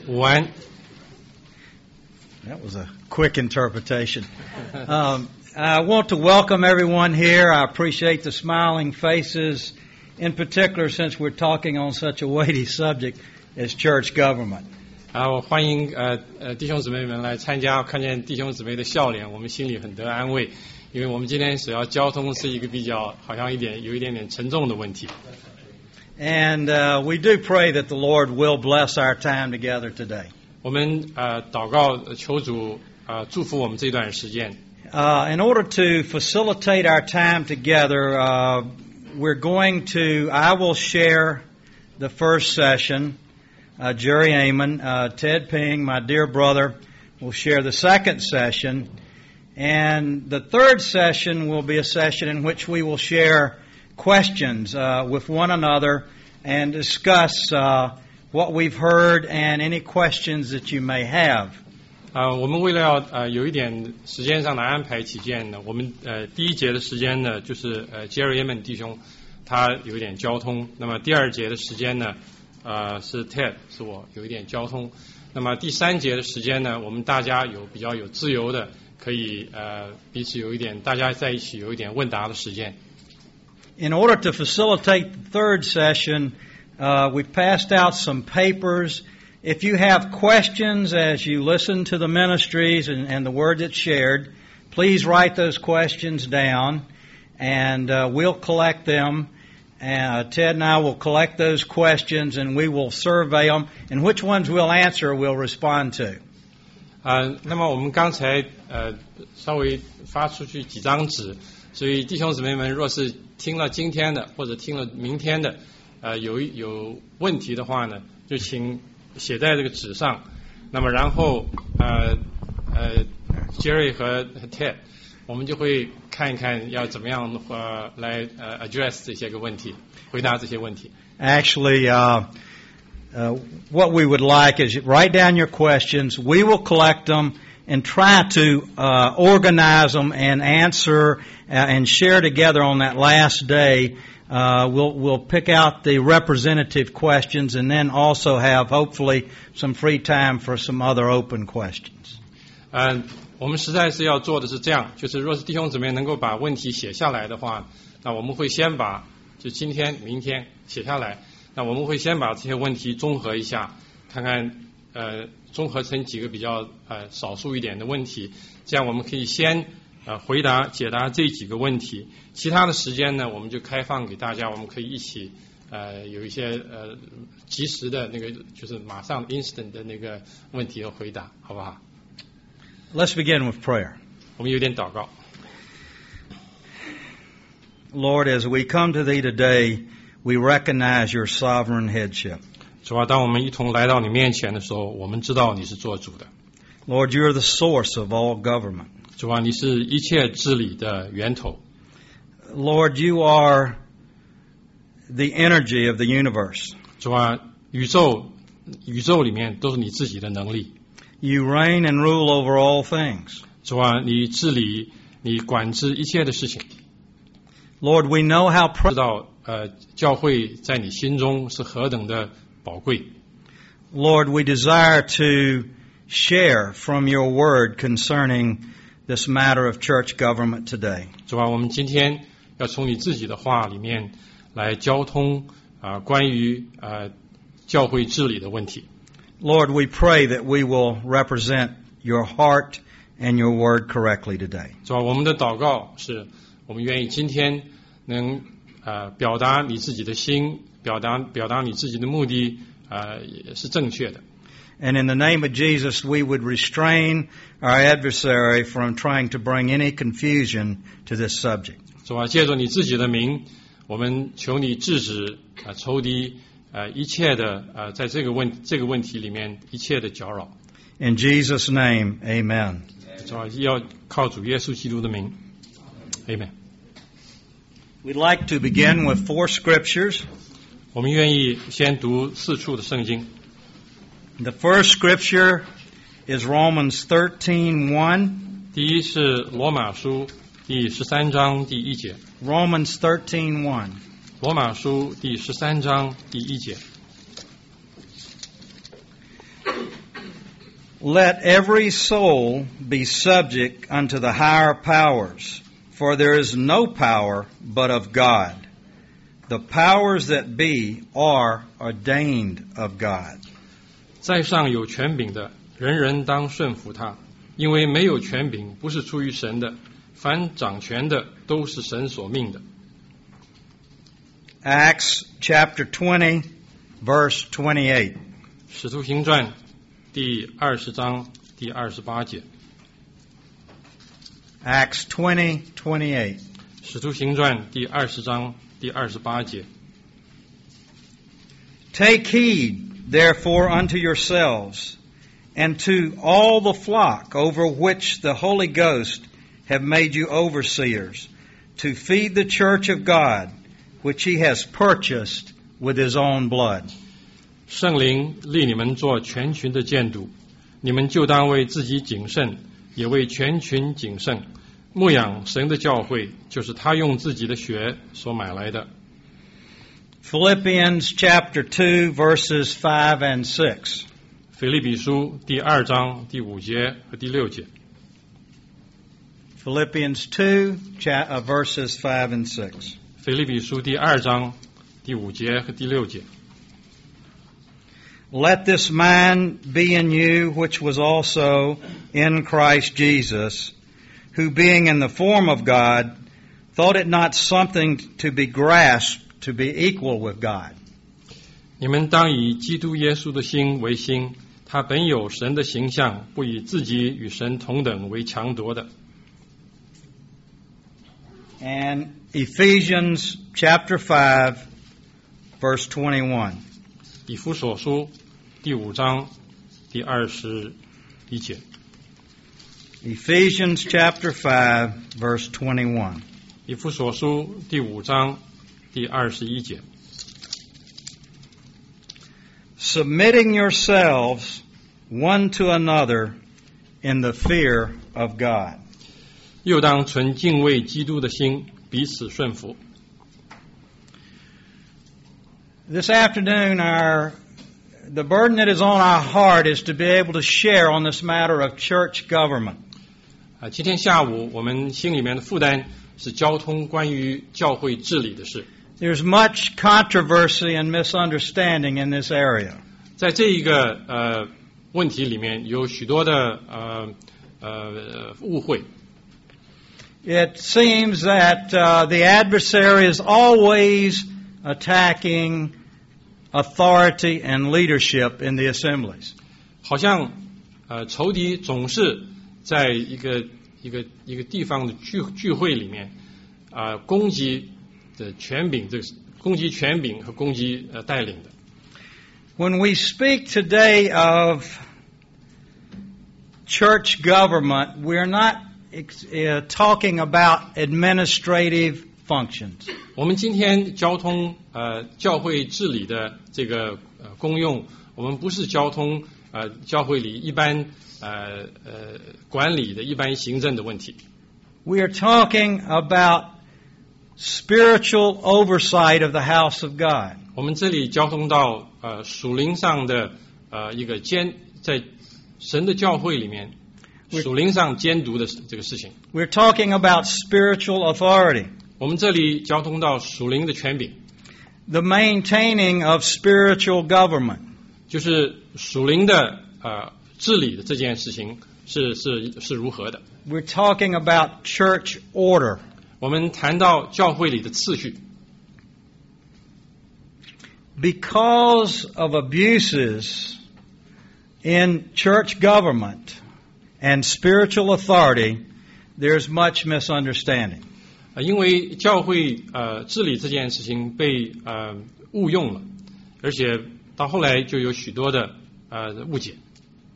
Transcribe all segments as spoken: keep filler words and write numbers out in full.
午安。 That was a quick interpretation. Um, I want to welcome everyone here. I appreciate the smiling faces, in particular since we're talking on such a weighty subject as church government. 啊，我欢迎呃呃弟兄姊妹们来参加，看见弟兄姊妹的笑脸，我们心里很得安慰，因为我们今天所要交通是一个比较好像一点有一点点沉重的问题。 And uh, we do pray that the Lord will bless our time together today. 我们呃祷告求主呃祝福我们这段时间。 Uh, in order to facilitate our time together, uh, we're going to, I will share the first session. Uh, Jerry Amon, uh, Ted Ping, my dear brother, will share the second session. And the third session will be a session in which we will share questions uh, with one another and discuss uh, what we've heard and any questions that you may have. 啊、呃，我们为了要呃有一点时间上的安排起见呢，我们呃第一节的时间呢就是呃 Jerry Amon 弟兄他有一点交通，那么第二节的时间呢呃是 Ted 是我有一点交通，那么第三节的时间呢我们大家有比较有自由的可以呃彼此有一点大家在一起有一点问答的时间。 In order to facilitate the third session, uh, we've passed out some papers. If you have questions as you listen to the ministries and, and the word that's shared, please write those questions down, and uh, we'll collect them. Uh, Ted and I will collect those questions, and we will survey them, and which ones we'll answer, we'll respond to. 呃，那么我们刚才呃稍微发出去几张纸，所以弟兄姊妹们若是听了今天的或者听了明天的，呃有有问题的话呢，就请写在这个纸上。那么然后呃呃 Jerry 和 Ted， 我们就会看一看要怎么样呃来呃 address 这些个问题，回答这些问题。 Actually, uh, uh, what we would like is you write down your questions. We will collect them and try to uh, organize them and answer uh, and share together on that last day. Uh, we'll we'll pick out the representative questions and then also have hopefully some free time for some other open questions. 嗯、呃，我们实在是要做的是这样，就是若是弟兄姊妹能够把问题写下来的话，那我们会先把就今天、明天写下来，那我们会先把这些问题综合一下，看看呃综合成几个比较呃少数一点的问题，这样我们可以先呃回答解答这几个问题，其他的时间呢我们就开放给大家，我们可以一起呃有一些呃及时的那个就是马上 instant 的那个问题和回答，好不好？ Let's begin with prayer. 我们有点祷告。 Lord, as we come to Thee today, we recognize Your sovereign headship. 主啊，当我们一同来到你面前的时候，我们知道你是做主的。 Lord, You are the source of all government. 主啊，你是一切治理的源头。 Lord, You are the energy of the universe. 主啊，宇宙宇宙里面都是你自己的能力。 You reign and rule over all things. 主啊，你治理、你管制一切的事情。 Lord, we know how 知道呃，教会在你心中是何等的宝贵。 Lord, we desire to share from Your word concerning this matter of church government today. 主啊，我们今天要从你自己的话里面来交通啊、呃，关于呃教会治理的问题。 Lord, we pray that we will represent Your heart and Your word correctly today. 主啊，我们的祷告是我们愿意今天能呃表达你自己的心，表达表达你自己的目的呃是正确的。 And in the name of Jesus, we would restrain our adversary from trying to bring any confusion to this subject. 主啊，借着你自己的名，我们求你制止啊、呃、仇敌呃一切的呃在这个问这个问题里面一切的搅扰。 In Jesus' name, amen. 主啊，要靠主耶稣基督的名 ，Amen。 We'd like to begin with four scriptures. 我们愿意先读四处的圣经。 The first scripture is Romans thirteen one. 第一是罗马书第十三章第一节。 Romans thirteen one. 罗马书第十三章第一节。 Let every soul be subject unto the higher powers, for there is no power but of God. The powers that be are ordained of God. 在上有权柄的，人人当顺服他，因为没有权柄不是出于神的，凡掌权的都是神所命的。 Acts chapter twenty, verse twenty-eight. 使徒行传第二十章第二十八节。 Acts twenty, twenty-eight. 使徒行传第二十章第二十八节。 Take heed, therefore, unto yourselves, and to all the flock over which the Holy Ghost have made you overseers, to feed the church of God, which he has purchased with his own blood. 圣灵立你们做全群的监督，你们就当为自己谨慎，也为全群谨慎。牧养神的教会，就是他用自己的血所买来的。 Philippians chapter two, verses five and six. 腓立比书第二章第五节和第六节。 Philippians two, cha- uh, verses five and six. 腓立比书第二章第五节和第六节。 Let this mind be in you, which was also in Christ Jesus, who being in the form of God, thought it not something to be grasped to be equal with God. 你们当以基督耶稣的心为心，他本有神的形象，不以自己与神同等为强夺的。 And Ephesians chapter five, verse twenty-one. 以弗所书第五章第二十一节。 Ephesians chapter five, verse twenty-one. 以弗所书第五章第二十一节。 Submitting yourselves one to another in the fear of God. 又当存敬畏基督的心，彼此顺服。 This afternoon, our the burden that is on our heart is to be able to share on this matter of church government. 啊，今天下午我们心里面的负担是交通关于教会治理的事。 There's much controversy and misunderstanding in this area. 在这一个呃问题里面，有许多的呃呃误会。 It seems that uh, the adversary is always attacking authority and leadership in the assemblies. 好像呃仇敌总是在一个一个一个地方的聚聚会里面啊、呃、攻击的权柄，这个攻击权柄和攻击呃带领的。 When we speak today of church government, we're not uh, talking about administrative functions. 我们今天交通呃教会治理的这个呃功用，我们不是交通呃教会里一般呃呃管理的一般行政的问题。 We are talking about spiritual oversight of the house of God. 我们这里交通到呃属灵上的呃一个监，在神的教会里面属灵上监督的这个事情。 We're talking about spiritual authority. 我们这里交通到属灵的权柄， The maintaining of spiritual government. 就是属灵的呃治理的这件事情是是是如何的。 We're talking about church order. 我们谈到教会里的次序。 Because of abuses in church government and spiritual authority, there's much misunderstanding. 呃，因为教会呃治理这件事情被呃误用了，而且到后来就有许多的呃误解。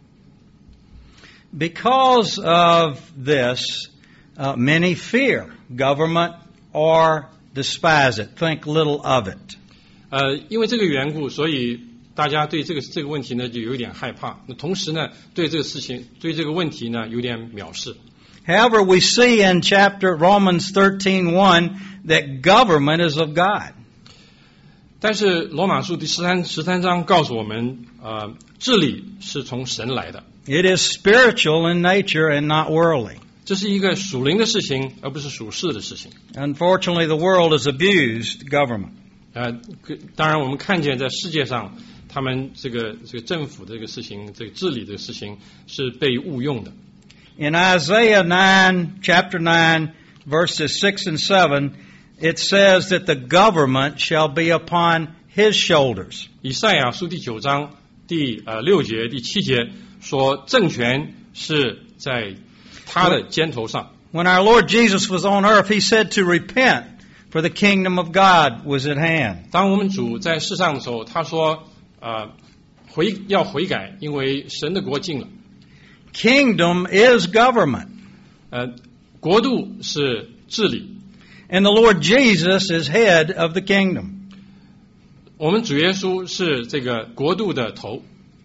Because of this, uh, many fear government or despise it, think little of it. 呃，因为这个缘故，所以大家对这个这个问题呢就有点害怕。那同时呢，对这个事情，对这个问题呢有点藐视。 However, we see in chapter Romans thirteen one that government is of God. 但是罗马书第十三十三章告诉我们，呃， 治理是从神来的， It is spiritual in nature and not worldly. 这是一个属灵的事情，而不是属世的事情。 Unfortunately, the world has abused government. 呃，当然我们看见在世界上，他们这个这个政府的这个事情，这个治理的事情是被误用的。 In Isaiah nine, chapter nine, verses six and seven, it says that the government shall be upon his shoulders. 以赛亚书第九章第呃六节、第七节说，政权是在他的肩头上。 When our Lord Jesus was on earth, he said to repent, for the kingdom of God was at hand. 当我们主在世上的时候，他说，呃，悔要悔改，因为神的国近了。 Kingdom is government. 呃，国度是治理， And the Lord Jesus is head of the kingdom. 我们主耶稣是这个国度的头。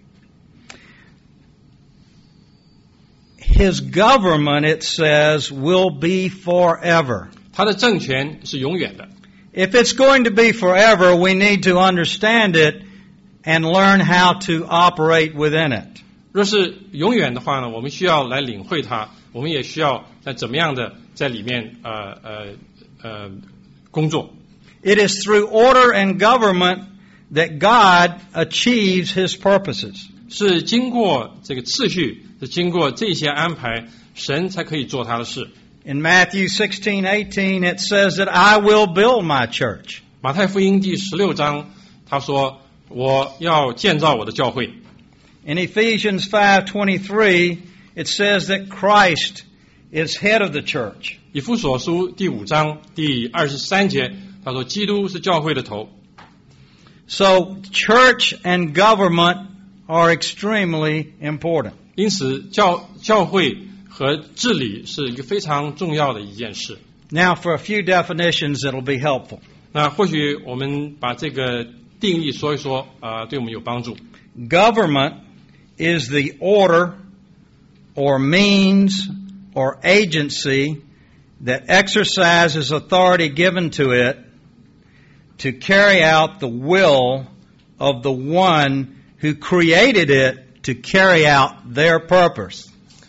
His government, it says, will be forever. 他的政权是永远的。 If it's going to be forever, we need to understand it and learn how to operate within it. 若是永远的话呢，我们需要来领会它，我们也需要在怎么样的在里面呃呃呃工作。 It is through order and government that God achieves His purposes. 是经过这个次序，是经过这些安排，神才可以做他的事。 In Matthew sixteen eighteen, it says that I will build my church. 马太福音第十六章，他说：“我要建造我的教会。” In Ephesians five twenty-three, it says that Christ is head of the church. 以弗所书第五章第二十三节，他说：“基督是教会的头。” So, church and government are extremely important. 因此，教教会和治理是一个非常重要的一件事。 Now, for a few definitions that'll be helpful. 那或许我们把这个定义说一说，啊、呃，对我们有帮助。 Government is the order or means or agency that exercises authority given to it to carry out the will of the one who created it to carry out their purpose.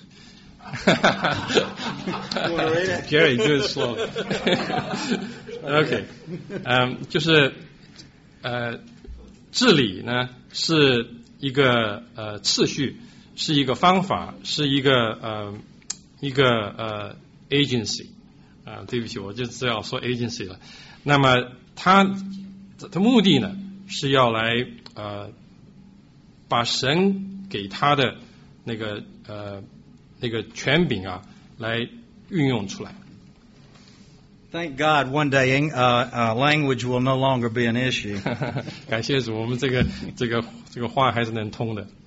Gary, do it slowly. OK， 嗯，就是呃，治理呢是一个呃次序，是一个方法，是一个呃一个呃 agency 啊、呃，对不起，我就只要说 agency 了。那么它它目的呢是要来呃把神给他的那个呃那个权柄啊来运用出来。 Thank God one day uh, uh, language will no longer be an issue. 感谢主，我们这个这个这个话还是能通的。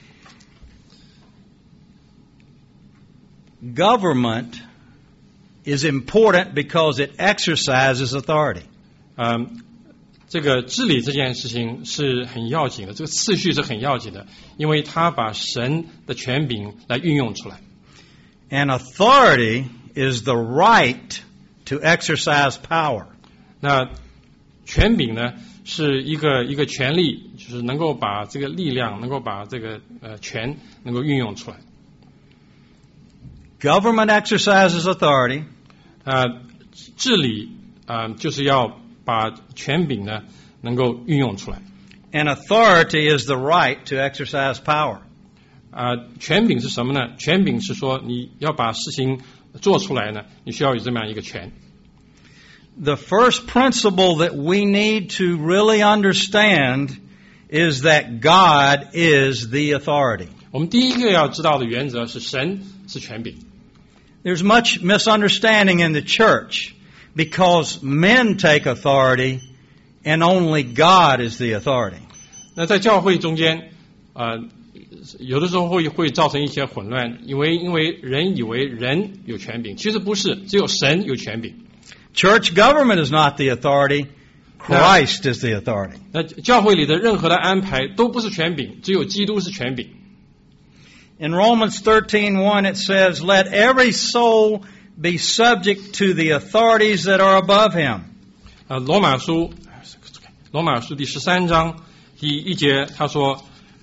Government is important because it exercises authority. 嗯，这个治理这件事情是很要紧的，这个次序是很要紧的，因为他把神的权柄来运用出来。 And authority is the right to exercise power. 那权柄呢是一个一个权利，就是能够把这个力量，能够把这个呃权能够运用出来。 Government exercises authority. 呃，治理啊、呃、就是要把权柄呢能够运用出来。 And authority is the right to exercise power. 啊、呃，权柄是什么呢？权柄是说你要把事情做出来呢，你需要有这么样一个权。 The first principle that we need to really understand is that God is the authority. 我们第一个要知道的原则是神是权柄。 There's much misunderstanding in the church because men take authority and only God is the authority. 那在教会中间，呃，有的时候会会造成一些混乱，因为因为人以为人有权柄，其实不是，只有神有权柄。 Church government is not the authority. Christ is the authority. 那教会里的任何的安排都不是权柄，只有基督是权柄。 In Romans thirteen one it says, "Let every soul be subject to the authorities that are above him." 呃，罗马书，罗马书第十三章第一节，他说，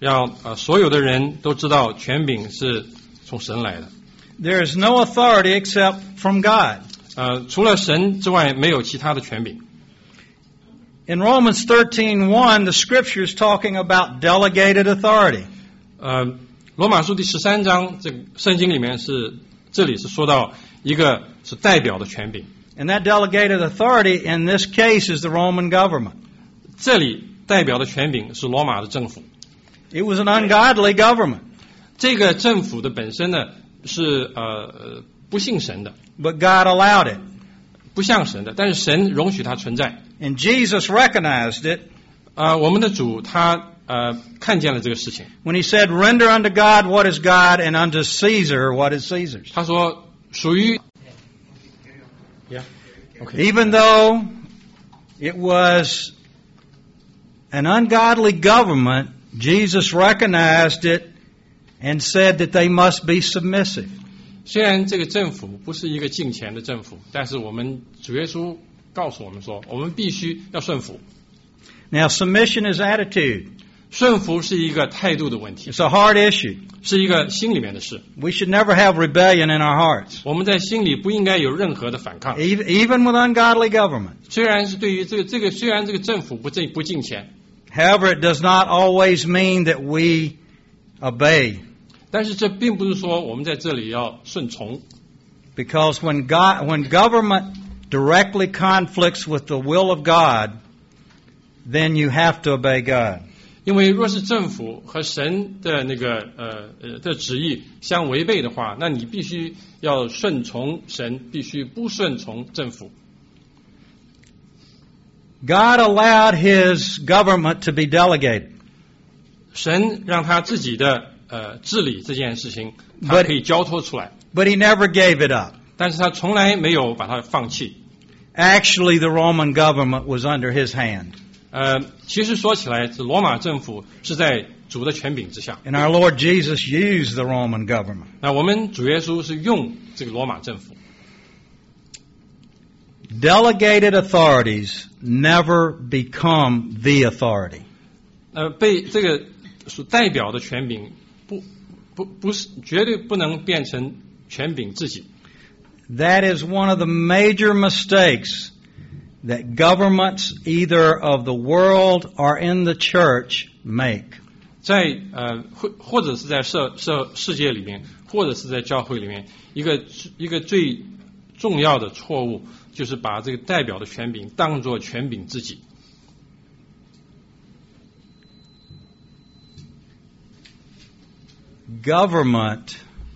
让呃所有的人都知道权柄是从神来的。 There is no authority except from God. 呃，除了神之外，没有其他的权柄。 In Romans thirteen one, the Scripture is talking about delegated authority. 呃，罗马书第十三章，这个圣经里面是这里是说到一个是代表的权柄。 And that delegated authority in this case is the Roman government. 这里代表的权柄是罗马的政府。 It was an ungodly government. 这个政府的本身呢是呃不信神的。 But God allowed it. 不像神的，但是神容许它存在。 And Jesus recognized it. 啊、呃，我们的主他呃看见了这个事情。 When he said, "Render unto God what is God, and unto Caesar what is Caesar's." 他说属于。Yeah. Okay. Even though it was an ungodly government, Jesus recognized it and said that they must be submissive. 虽然这个政府不是一个敬虔的政府，但是我们主耶稣告诉我们说，我们必须要顺服。 Now, submission is attitude. 顺服是一个态度的问题， It's a hard issue. 是一个心里面的事。 We should never have rebellion in our hearts, 我们在心里不应该有任何的反抗， even, even with ungodly government. 虽然是对于这个这个，虽然这个政府不正不敬虔， However, it does not always mean that we obey. 但是这并不是说我们在这里要顺从。 Because when God, when government directly conflicts with the will of God, then you have to obey God. 因为若是政府和神的那个呃呃的旨意相违背的话，那你必须要顺从神，必须不顺从政府。 God allowed His government to be delegated. 神让他自己的呃治理这件事情，他可以交托出来， But He never gave it up. 但是他从来没有把它放弃。 Actually, the Roman government was under His hand. 呃，其实说起来，这罗马政府是在主的权柄之下。 And our Lord Jesus used the Roman government. 那我们主耶稣是用这个罗马政府。 Delegated authorities never become the authority. 呃，被这个所代表的权柄，不不不是绝对不能变成权柄自己。 That is one of the major mistakes that governments either of the world or in the church make. 在呃或或者是在社社世界里面，或者是在教会里面，一个一个最重要的错误就是把这个代表的权柄当作权柄自己。 Government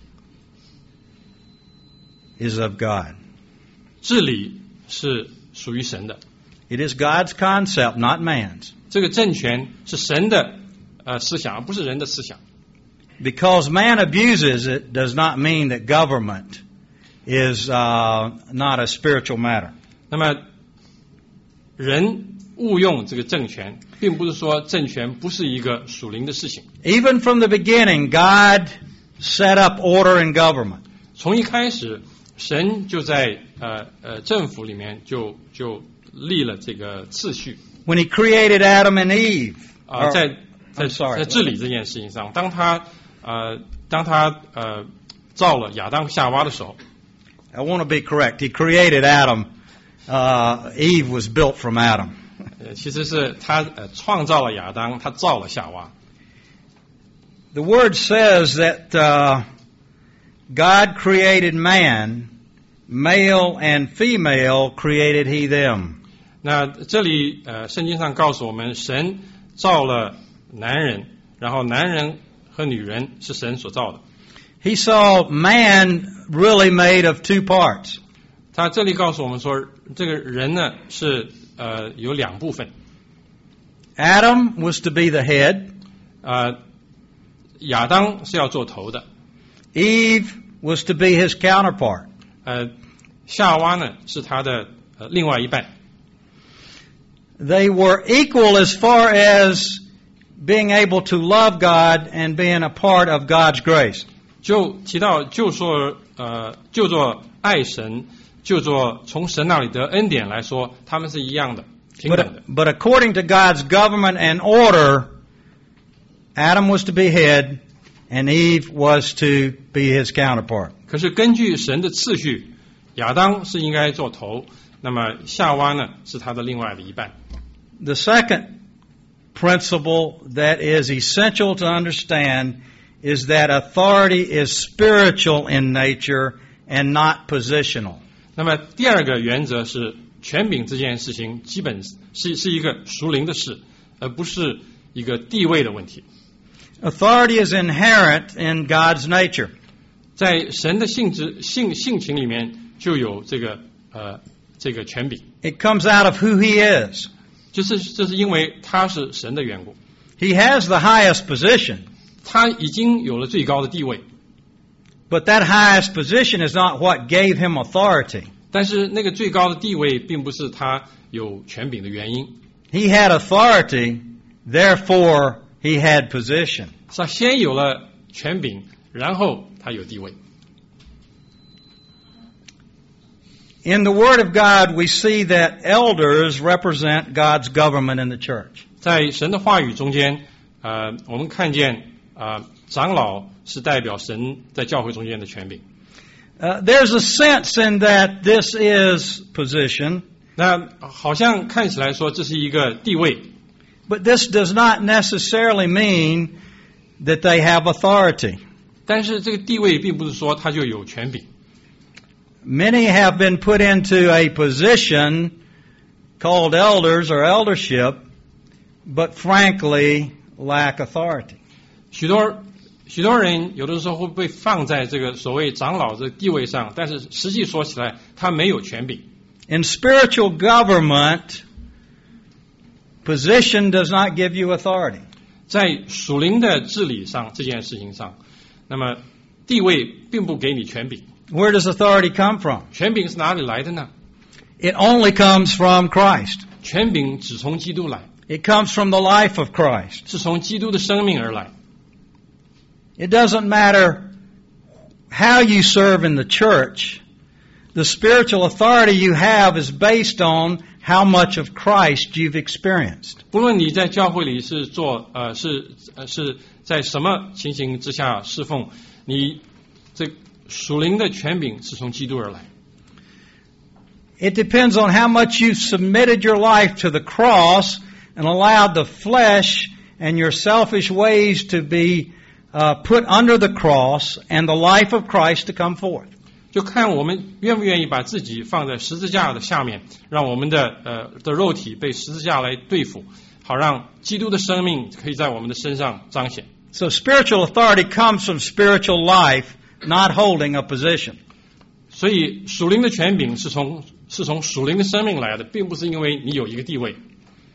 is of God. 治理是属于神的， It is God's concept, not man's. 这个政权是神的呃思想，而不是人的思想。 Because man abuses it does not mean that government is uh, not a spiritual matter. 那么人误用这个政权，并不是说政权不是一个属灵的事情。 Even from the beginning, God set up order in government. 从一开始，神就在呃呃政府里面就就立了这个次序。 When He created Adam and Eve. 啊、 or- 在在 I'm sorry. 在治理这件事情上，当他呃当他呃造了亚当夏娃的时候， I want to be correct. He created Adam. Uh, Eve was built from Adam. 呃其实是他呃创造了亚当，他造了夏娃。 The word says that uh, God created man, male and female created He them. 那这里呃圣经上告诉我们，神造了男人，然后男人和女人是神所造的。 He saw man really made of two parts. 他这里告诉我们说，这个人呢是呃有两部分， Adam was to be the head. 呃亚当是要做头的， Eve was to be his counterpart. 呃夏娃呢是他的呃另外一半。 They were equal as far as being able to love God and being a part of God's grace. 就提到就说呃就做爱神，就做从神那里得恩典来说，他们是一样的，平等的。 But, but according to God's government and order, Adam was to be head, and Eve was to be his counterpart. 可是根据神的次序，亚当是应该做头，那么夏娃呢是他的另外的一半。 The second principle that is essential to understand is that authority is spiritual in nature and not positional. 那么第二个原则是，权柄这件事情基本是是一个属灵的事，而不是一个地位的问题。 Authority is inherent in God's nature. 在神的性质性性情里面就有这个呃这个权柄。 It comes out of who He is. 就是这是因为他是神的缘故。 He has the highest position. 他已经有了最高的地位。 But that highest position is not what gave Him authority. 但是那个最高的地位并不是他有权柄的原因。 He had authority, therefore He had position. 是他先有了权柄，然后他有地位。 In the Word of God, we see that elders represent God's government in the church. 在神的话语中间，呃，我们看见啊、呃，长老是代表神在教会中间的权柄。 Uh, there's a sense in that this is position. 那好像看起来说这是一个地位。 But this does not necessarily mean that they have authority. 但是这个地位并不是说他就有权柄。 Many have been put into a position called elders or eldership, but frankly lack authority. 许多许多人有的时候会被放在这个所谓长老的地位上，但是实际说起来，他没有权柄。 In spiritual government, position does not give you authority. 在属灵的治理上这件事情上，那么地位并不给你权柄。 Where does authority come from? 权柄是哪里来的呢？ It only comes from Christ. 权柄只从基督来， It comes from the life of Christ. 是从基督的生命而来。 It doesn't matter how you serve in the church. The spiritual authority you have is based on how much of Christ you've experienced. 不论你在教会里是做呃是呃是在什么情形之下侍奉，你这属灵的权柄是从基督而来。 It depends on how much you've submitted your life to the cross and allowed the flesh and your selfish ways to be uh, put under the cross and the life of Christ to come forth. 就看我们愿不愿意把自己放在十字架的下面，让我们的呃的肉体被十字架来对付，好让基督的生命可以在我们的身上彰显。 So spiritual authority comes from spiritual life, not holding a position. 所以属灵的权柄是从是从属灵的生命来的，并不是因为你有一个地位。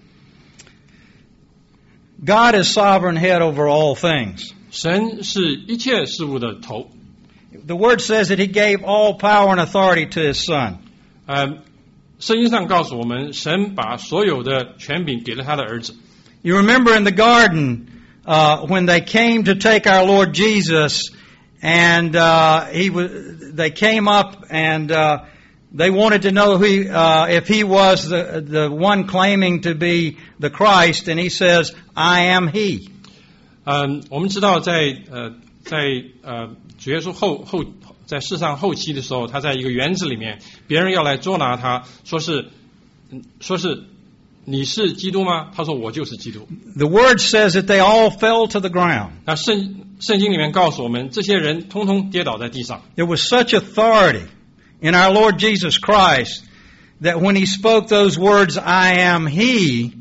God is sovereign head over all things. 神是一切事物的头。 The Word says that He gave all power and authority to His Son. 呃，圣经上告诉我们，神把所有的权柄给了他的儿子。 You remember in the garden uh, when they came to take our Lord Jesus, and uh, he was, they came up and uh, they wanted to know who, uh, if he was the the one claiming to be the Christ, and he says, "I am He." 嗯，我们知道在呃在呃主耶稣后后在世上后期的时候，他在一个园子里面，别人要来捉拿他，说是说是你是基督吗？他说我就是基督。 The Word says that they all fell to the ground. 那圣圣经里面告诉我们，这些人通通跌倒在地上。 There was such authority in our Lord Jesus Christ that when He spoke those words, "I am He,"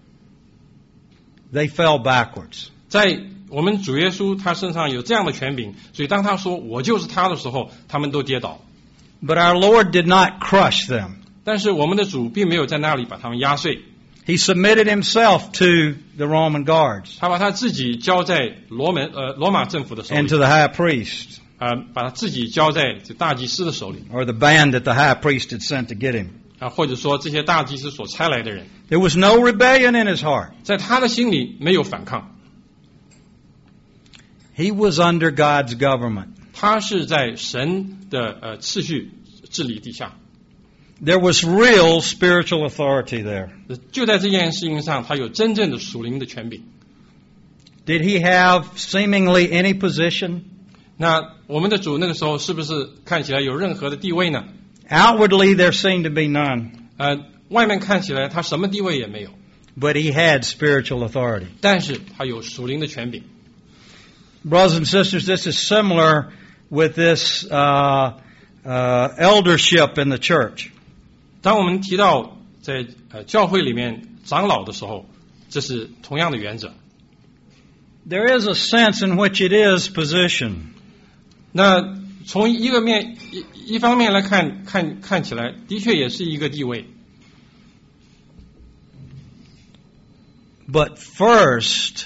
they fell backwards. 在我们主耶稣他身上有这样的权柄，所以当他说我就是他的时候，他们都跌倒。 But our Lord did not crush them. 但是我们的主并没有在那里把他们压碎， He submitted Himself to the Roman guards 他把他自己交在罗门呃罗马政府的手 and 里， to the high priest, 呃，把他自己交在这大祭司的手里， or the band that the high priest had sent to get him. 啊，或者说这些大祭司所差来的人， There was no rebellion in his heart. 在他的心里没有反抗， He was under God's government. 他是在神的呃次序治理底下， There was real spiritual authority there. 就在这件事情上，他有真正的属灵的权柄。 Did he have seemingly any position? 那我们的主那个时候是不是看起来有任何的地位呢？ Outwardly, there seemed to be none. 呃，外面看起来他什么地位也没有， But he had spiritual authority. 但是他有属灵的权柄。 Brothers and sisters, this is similar with this uh, uh, eldership in the church. 当我们提到在呃教会里面长老的时候，这是同样的原则。 There is a sense in which it is position. 那从一个面一一方面来看，看看起来的确也是一个地位。 But first,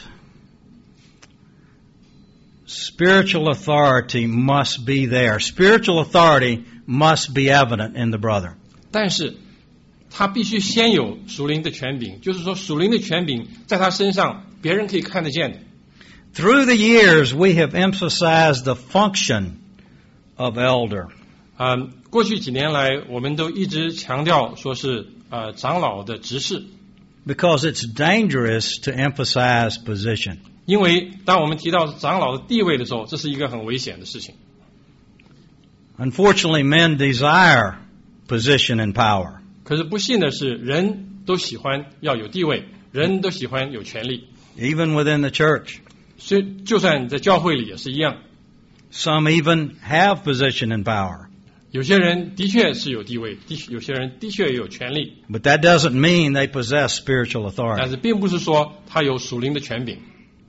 spiritual authority must be there. Spiritual authority must be evident in the brother. 但是他必须先有属灵的权柄，就是说属灵的权柄在他身上，别人可以看得见的。 Through the years, we have emphasized the function of elder. 啊、呃，过去几年来，我们都一直强调说是呃长老的职事， Because it's dangerous to emphasize position. 因为当我们提到长老的地位的时候，这是一个很危险的事情。 Unfortunately, men desire position and power. 可是不幸的是，人都喜欢要有地位，人都喜欢有权利， Even within the church. 所以就算在教会里也是一样。 Some even have position and power. 有些人的确是有地位，的有些人的确也有权利， But that doesn't mean they possess spiritual 但 authority. 是并不是说他有属灵的权柄。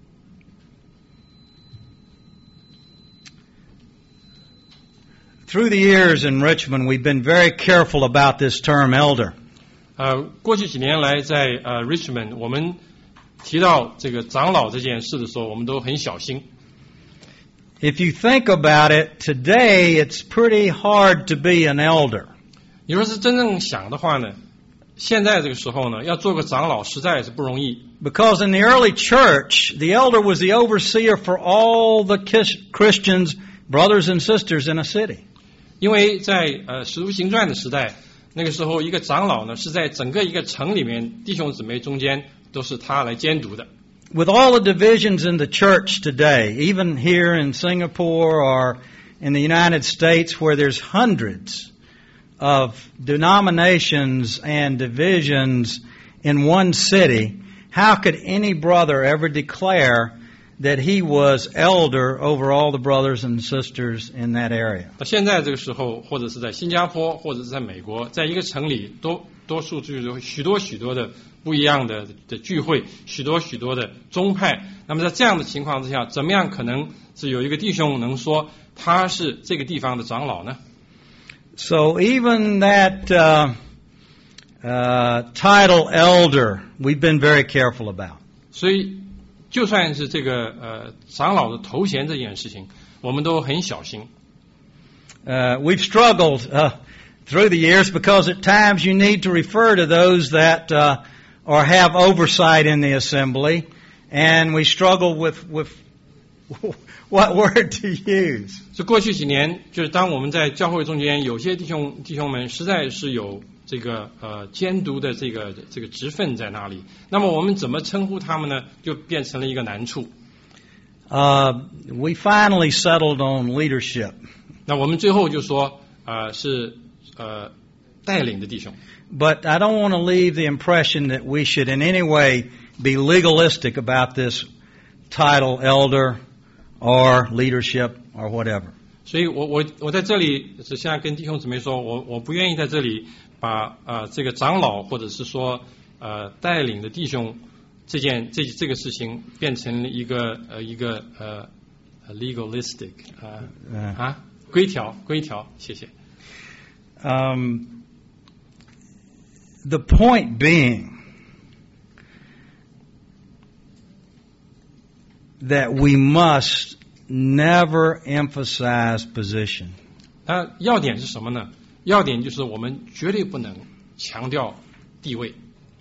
Through the years in Richmond, we've been very careful about this term elder. 呃，过去几年来在呃 Richmond， 我们提到这个长老这件事的时候，我们都很小心。 If you think about it, today it's pretty hard to be an elder. 你若是真正想的话呢，现在这个时候呢，要做个长老实在是不容易。 Because in the early church, the elder was the overseer for all the Christians, brothers and sisters in a city. 因为在呃使徒行传的时代，那个时候一个长老呢是在整个一个城里面弟兄姊妹中间都是他来监督的。 With all the divisions in the church today, even here in Singapore or in the United States where there's hundreds of denominations and divisions in one city, how could any brother ever declare that he was elder over all the brothers and sisters in that area? 到现在这个时候，或者是在新加坡，或者是在美国，在一个城里，多多数就是有许多许多的不一样的的聚会，许多许多的宗派。那么在这样的情况之下，怎么样可能是有一个弟兄能说他是这个地方的长老呢？ So even that uh, uh, title elder, we've been very careful about. 所以，就算是这个呃长老的头衔这件事情，我们都很小心。 Uh, we've struggled uh, through the years because at times you need to refer to those that uh, or have oversight in the assembly, and we struggle with with what word to use. 就过去几年，就是当我们在教会中间，有些弟兄弟兄们实在是有这个呃监督的这个这个职分在那里，那么我们怎么称呼他们呢？就变成了一个难处。 Uh, we finally settled on leadership. 那我们最后就说，呃，是呃带领的弟兄。 But I don't want to leave the impression that we should in any way be legalistic about this title, elder, or leadership, or whatever. 所以我我我在这里是现在跟弟兄姊妹说，我我不愿意在这里把呃这个长老或者是说呃带领的弟兄这件这这个事情变成了一个呃一个呃 legalistic 呃、 Uh, 啊规条规条，谢谢。 um, the point being that we must never emphasize position. 那要点是什么呢？要点就是我们绝对不能强调地位。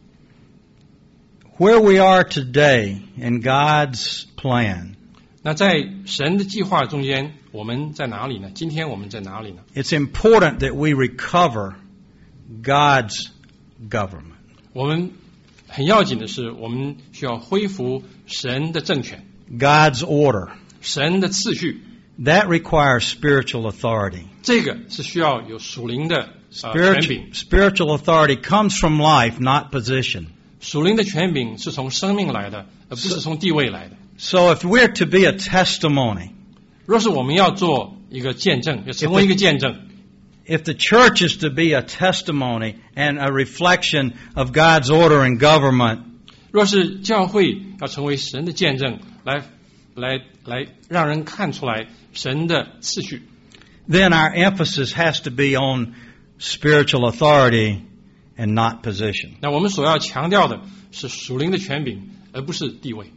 Where we are today in God's plan, 那在神的计划中间，我们在哪里呢？今天我们在哪里呢？ it's important that we recover God's government. 我们很要紧的是，我们需要恢复神的政权。 God's order. 神的次序， That requires spiritual authority. 这个是需要有属灵的呃权 Spiritual, 柄。 spiritual authority comes from life, not position. 属灵的权柄是从生命来的，而不是从地位来的。 So if we're to be a testimony, 若是我们要做一个见证，要成为一个见证， if the church is to be a testimony and a reflection of God's order and government, 若是教会要成为神的见证，来来来让人看出来神的次序， then our emphasis has to be on spiritual authority and not position. 那我们所要强调的是属灵的权柄，而不是地位。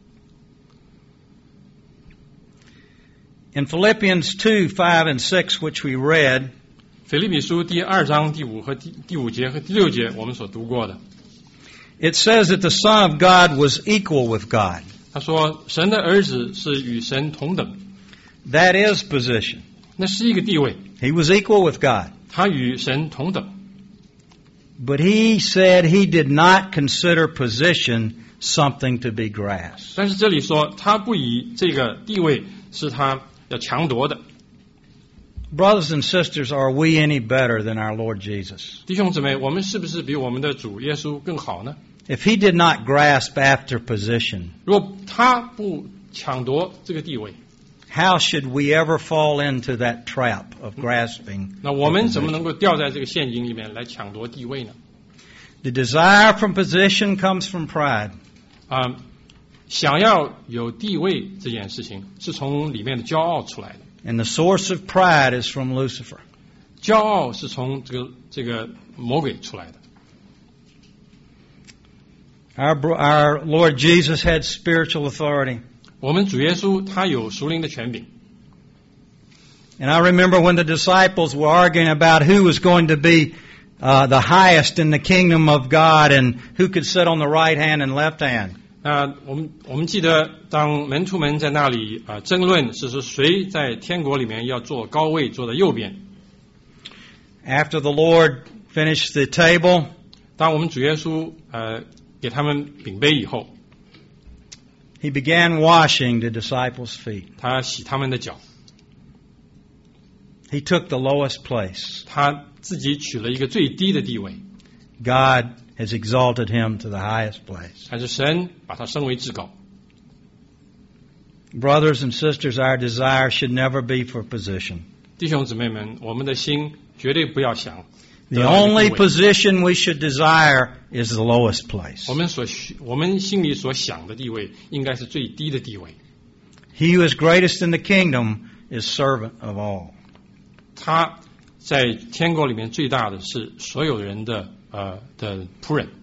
In Philippians two, five, and six, which we read, 腓立比书第二章第五和第第五节和第六节，我们所读过的， it says that the Son of God was equal with God. 他说神的儿子是与神同等， That is position. 那是一个地位， He was equal with God. 他与神同等。 But he said he did not consider position something to be grasped. 但是这里说他不以这个地位是他要强夺的。 Brothers and sisters, are we any better than our Lord Jesus? 弟兄姊妹，我们是不是比我们的主耶稣更好呢？ If he did not grasp after position, 如果他不抢夺这个地位， how should we ever fall into that trap of grasping? 那我们怎么 position? 能够掉在这个陷阱里面来抢夺地位呢？ The desire from position comes from pride. 啊、想要有地位这件事情是从里面的骄傲出来的， And the source of pride is from Lucifer. 骄傲是从这个这个魔鬼出来的。 Our, bro- our Lord Jesus had spiritual authority. 我们主耶稣他有属灵的权柄。 And I remember when the disciples were arguing about who was going to be uh, the highest in the kingdom of God and who could sit on the right hand and left hand. 那我们我们记得，当门徒们在那里啊、呃争论，是说谁在天国里面要坐高位，坐在右边。 After the Lord finished the table, 当我们主耶稣呃给他们饼杯以后， he began washing the disciples' feet. 他洗他们的脚， He took the lowest place. 他自己取了一个最低的地位， God has exalted him to the highest place. 但是神把他升为至高。 Brothers and sisters, our desire should never be for position. 弟兄姊妹们，我们的心绝对不要想 The 得到一个 only 地位 position we should desire is the lowest place. 我们所需我们心里所想的地位，应该是最低的地位。 He who is greatest in the kingdom is servant of all. 他在天国里面最大的是所有人的呃的仆人。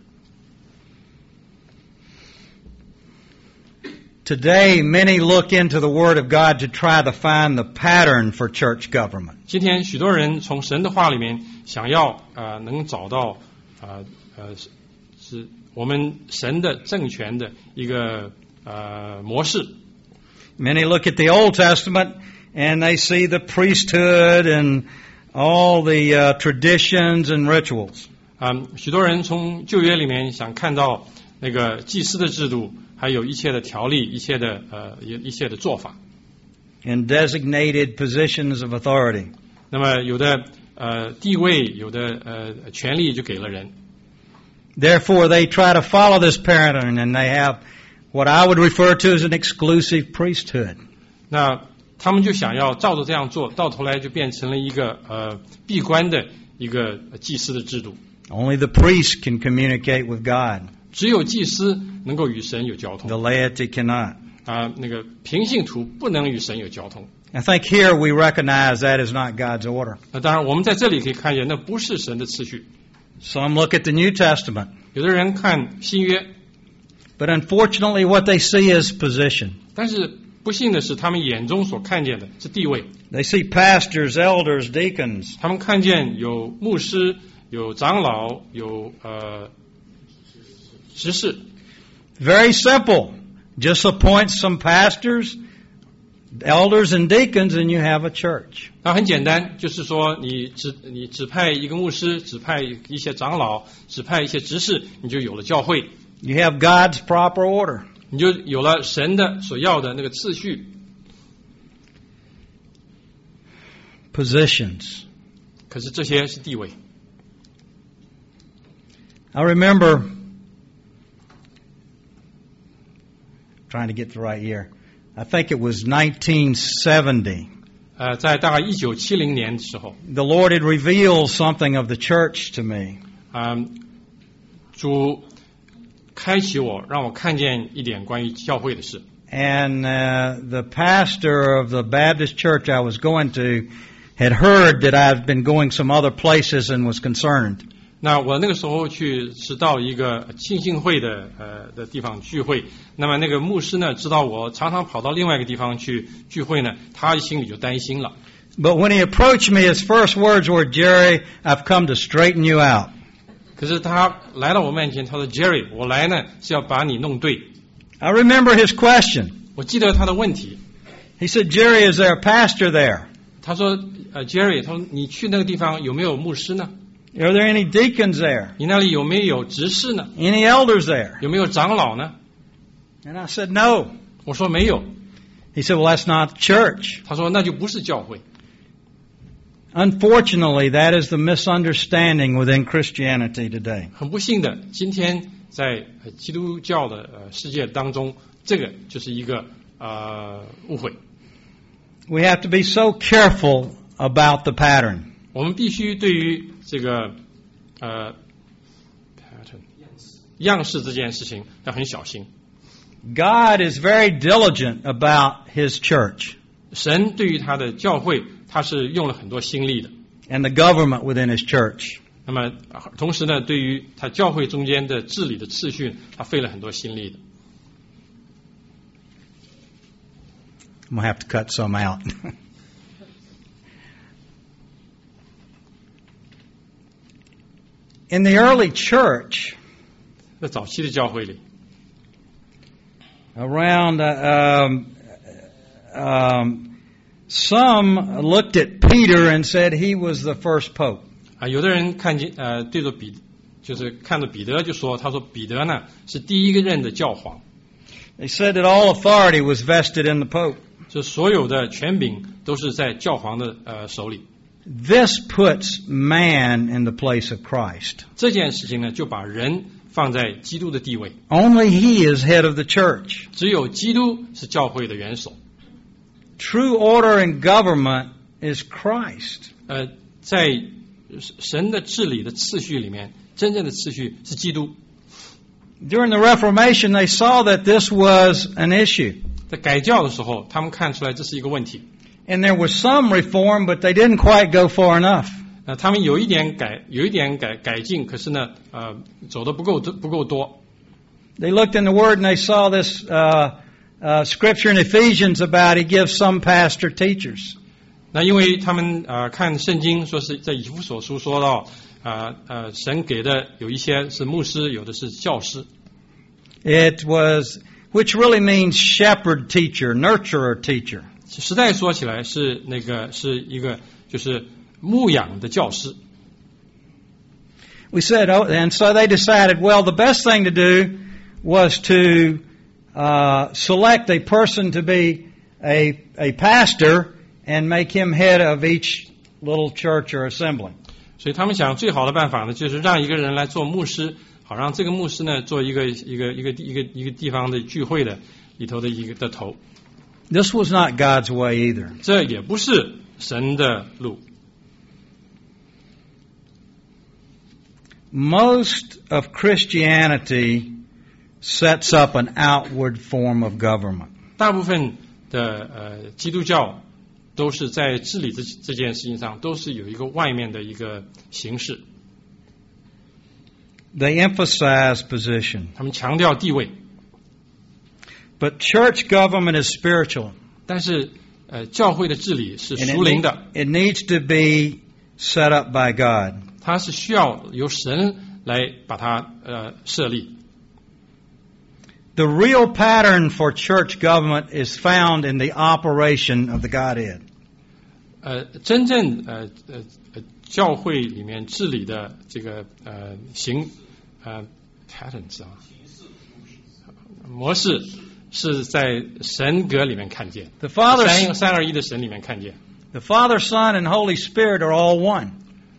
Today, many look into the Word of God to try to find the pattern for church government. 今天许多人从神的话里面想要呃能找到呃呃是是我们神的政权的一个呃模式。 Many look at the Old Testament and they see the priesthood and all the uh, traditions and rituals. 嗯，许多人从旧约里面想看到那个祭司的制度，还有一切的条例，一切的呃一一切的做法。 and designated positions of authority. 那么有的呃地位，有的呃权利就给了人。 Therefore, they try to follow this pattern and they have what I would refer to as an exclusive priesthood. 那他们就想要照着这样做，到头来就变成了一个呃闭关的一个祭司的制度。 Only the priest can communicate with God. 只有祭司能够与神有交 The 通 laity cannot. 啊、那个平信徒不能与神有交通。 I think here we recognize that is not God's order. 那当然，我们在这里可以看见，那不是神的次序。 Some look at the New Testament, 有的人看新约， but unfortunately what they see is position. 但是不幸的是，他们眼中所看见的是地位。 They see pastors, elders, deacons, 他们看见有牧师、有长老、有呃执事。 very simple. Just appoint some pastors, elders, and deacons, and you have a church. 那很简单，就是说你指你指派一个牧师，指派一些长老，指派一些执事，你就有了教会， You have God's proper order. 你就有了神的所要的那个次序。 Positions. 可是这些是地位。 I remember trying to get the right year. I think it was nineteen seventy. 呃，在大概一九七零年的时候， The Lord had revealed something of the church to me. 嗯，主开启我，让我看见一点关于教会的事。 And uh, the pastor of the Baptist church I was going to had heard that I've been going some other places and was concerned. 那我那个时候去是到一个浸信会的呃的地方聚会，那么那个牧师呢知道我常常跑到另外一个地方去聚会呢，他心里就担心了。 But when he approached me, his first words were, "Jerry, I've come to straighten you out." 可是他来到我面前，他说 Jerry， 我来呢是要把你弄对。 I remember his question. 我记得他的问题。 He said, "Jerry, is there a pastor there? 他说呃 Jerry， 他说你去那个地方有没有牧师呢？ Are there any deacons there? 你那里有没有执事呢？ Any elders there?" 有没有长老呢？ And I said, "No." 我说没有。 He said, "Well, that's not the church." 他说那就不是教会。 Unfortunately, that is the misunderstanding within Christianity today. 很不幸的，今天在呃基督教的呃世界当中，这个就是一个呃误会。 We have to be so careful about the pattern. 我们必须对于这个呃 pattern 样式这件事情要很小心。 God is very diligent about His church 神对于他的教会，他是用了很多心力的。 and the government within His church. 那么同时呢，对于他教会中间的治理的次序，他费了很多心力的。 I'm going to have to cut some out. In the early church, 在早期的教会里， around uh, um, um, some looked at Peter and said he was the first pope. 啊，有的人看见呃，对着彼，就是看着彼得就说，他说彼得呢是第一个任的教皇， They said that all authority was vested in the pope. 就所有的权柄都是在教皇的呃手里。 This puts man in the place of Christ. 这件事情呢，就把人放在基督的地位， Only he is head of the church. 只有基督是教会的元首。 True order and government is Christ. 呃，在神的治理的次序里面，真正的次序是基督。 During the Reformation, they saw that this was an issue. 在改教的时候，他们看出来这是一个问题。 And there was some reform, but they didn't quite go far enough. 那他们有一点改，有一点改改进，可是呢，呃，走的不够不够多。 They looked in the Word and they saw this uh, uh, scripture in Ephesians about He gives some pastor teachers. 那因为他们呃看圣经，说是在以弗所书说到，啊 呃, 呃神给的有一些是牧师，有的是教师。 It was, which really means shepherd teacher, nurturer teacher. 实在说起来是那个是一个就是牧养的教师。 We said, oh, and so they decided, well, the best thing to do was to uh, select a person to be a, a pastor and make him head of each little church or assembly. 所以他们想最好的办法呢，就是让一个人来做牧师，好让这个牧师呢做一个一个一个一个一个地方的聚会的里头的一个的头。 This was not God's way either. 这也不是神的路。 Most of Christianity sets up an outward form of government. 大部分的呃基督教都是在治理这这件事情上，都是有一个外面的一个形式。 They emphasize position. 他们强调地位， But church government is spiritual. 但是呃教会的治理是 And 属 it, 灵的， it needs to be set up by God. 它是需要由神来把它呃设立。 The real pattern for church government is found in the operation of the Godhead. 呃，真正呃呃呃教会里面治理的这个呃行呃 patterns 啊， 模式是在神格里面看见， The Father, 三三二一的神里面看见。 the Father, Son, and Holy Spirit are all one.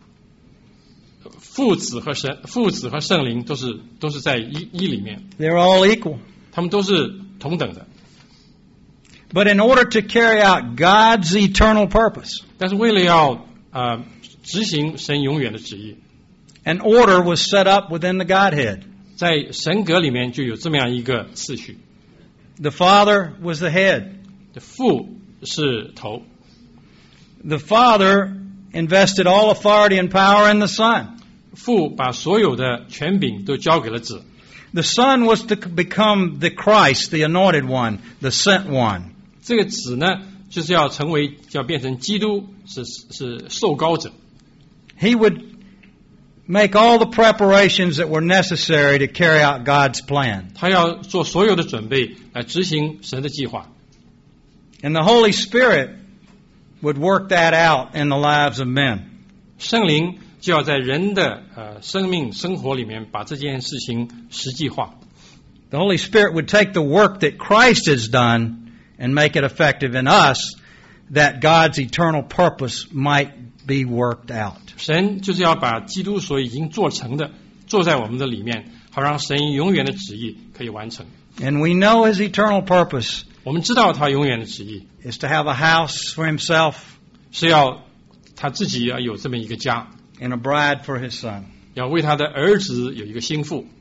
父子和神，父子和圣灵都是都是在一一里面， They're all equal. 他们都是同等的。 But in order to carry out God's eternal purpose, 但是为了要呃执行神永远的旨意， an order was set up within the Godhead. 在神格里面就有这么样一个次序。 The Father was the head. 父是头， The Father invested all authority and power in the Son. 父把所有的权柄都交给了子。 The Son was to become the Christ, the anointed one, the sent one. 这个子呢，就是要成为，要变成基督，是是受膏者。 He would make all the preparations that were necessary to carry out God's plan. 他要做所有的准备来执行神的计划。 And the Holy Spirit would work that out in the lives of men. 圣灵就要在人的呃生命生活里面把这件事情实际化。 The Holy Spirit would take the work that Christ has done and make it effective in us, that God's eternal purpose might be worked out. 神就是要把基督所已经做成的做在我们的里面，好让神永远的旨意可以完成。 And we know His eternal purpose 我们知道他永远的旨意 is to have a house for Himself 是要他自己要有这么一个家， and a bride for His Son. 要为他的儿子有一个心腹。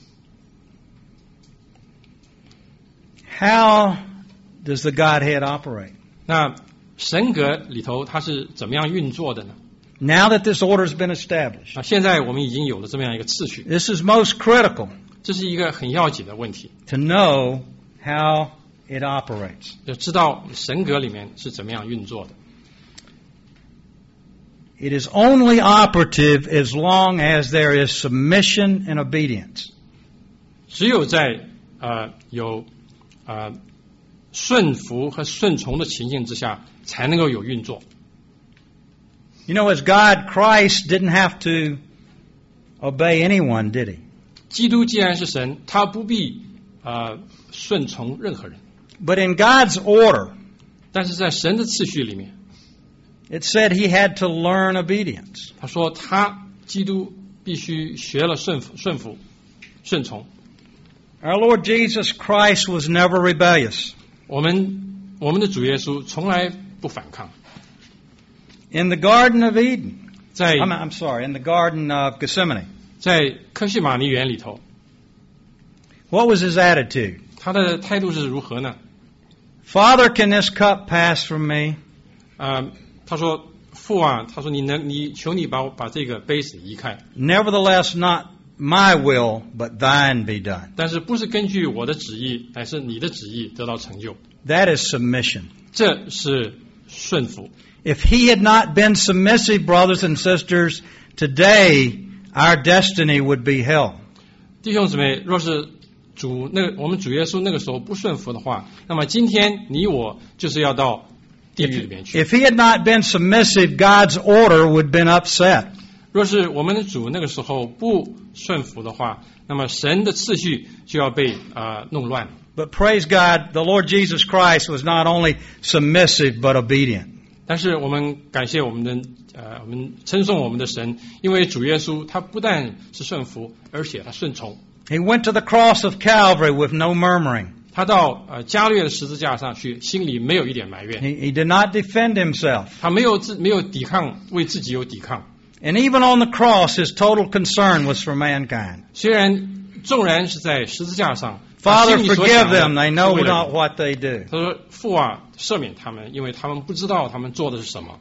How does the Godhead operate? 那神格里头它是怎么样运作的呢？ Now that this order has been established, 啊，现在我们已经有了这么样一个次序， this is most critical 这是一个很要紧的问题， to know how it operates. 要知道神格里面是怎么样运作的。 It is only operative as long as there is submission and obedience. 只有在呃有呃顺服和顺从的情境之下，才能够有运作。 You know, as God, Christ didn't have to obey anyone, did He? 基督既然是神，他不必呃顺从任何人， But in God's order, 但是在神的次序里面， it said He had to learn obedience. 他说他基督必须学了顺服、顺服、顺从。 Our Lord Jesus Christ was never rebellious. 我们我们的主耶稣从来不反抗。 In the Garden of Eden, 在 I'm, I'm sorry, in the Garden of Gethsemane, 在科西玛尼园里头， what was His attitude? 他的态度是如何呢？ Father, can this cup pass from me? 呃，他说父啊，他说你能你求你把我把这个杯子移开， Nevertheless, not my will, but thine be done. 但是不是根据我的旨意，乃是你的旨意得到成就， That is submission. 这是顺服。 If He had not been submissive, brothers and sisters, today our destiny would be hell. 弟兄姊妹，若是主那个我们主耶稣那个时候不顺服的话，那么今天你我就是要到地狱里面去。 If He had not been submissive, God's order would have been upset. 若是我们的主那个时候不顺服的话，那么神的次序就要被啊、呃、弄乱。 But praise God, the Lord Jesus Christ was not only submissive, but obedient. 但是我们感谢我们的呃，我们称颂我们的神，因为主耶稣他不但是顺服，而且他顺从。 He went to the cross of Calvary with no murmuring. 他到呃加略的十字架上去，心里没有一点埋怨， He, he did not defend himself. 他没有自没有抵抗，为自己有抵抗。 And even on the cross, his total concern was for mankind. 虽然纵然是在十字架上， Father, 他心里所 forgive 想的 them. They 是 know 为了 not what they do. 他说：“父啊，赦免他们，因为他们不知道他们做的是什么。”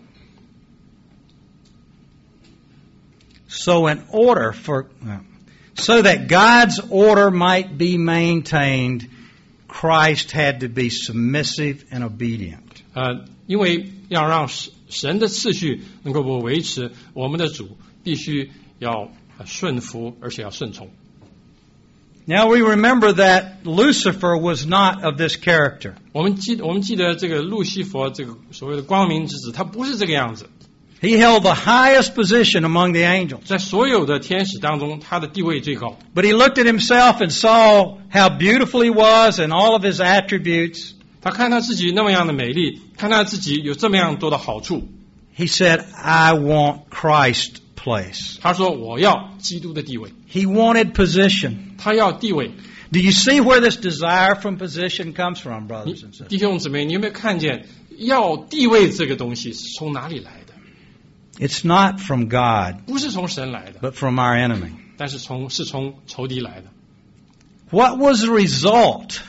So in order for, so that God's order might be maintained, Christ had to be submissive and obedient. 呃，因为要让神神的次序能够不维持，我们的主必须要顺服，而且要顺从。 Now we remember that Lucifer was not of this character. 我们记我们记得这个路西佛这个所谓的光明之子，他不是这个样子。 He held the highest position among the angels. 在所有的天使当中，他的地位最高。 But he looked at himself and saw how beautiful he was and all of his attributes. 他看他自己那么样的美丽，看他自己有这么样多的好处， He said, I want Christ's place. 他说我要基督的地位， He wanted position. 他要地位。 Do you see where this desire from position comes from, brothers and sisters? 弟兄姊妹，你有没有看见要地位这个东西是从哪里来的？ It's not from God, 不是从神来的， but from our enemy. 但是从是从仇敌来的。 What was the result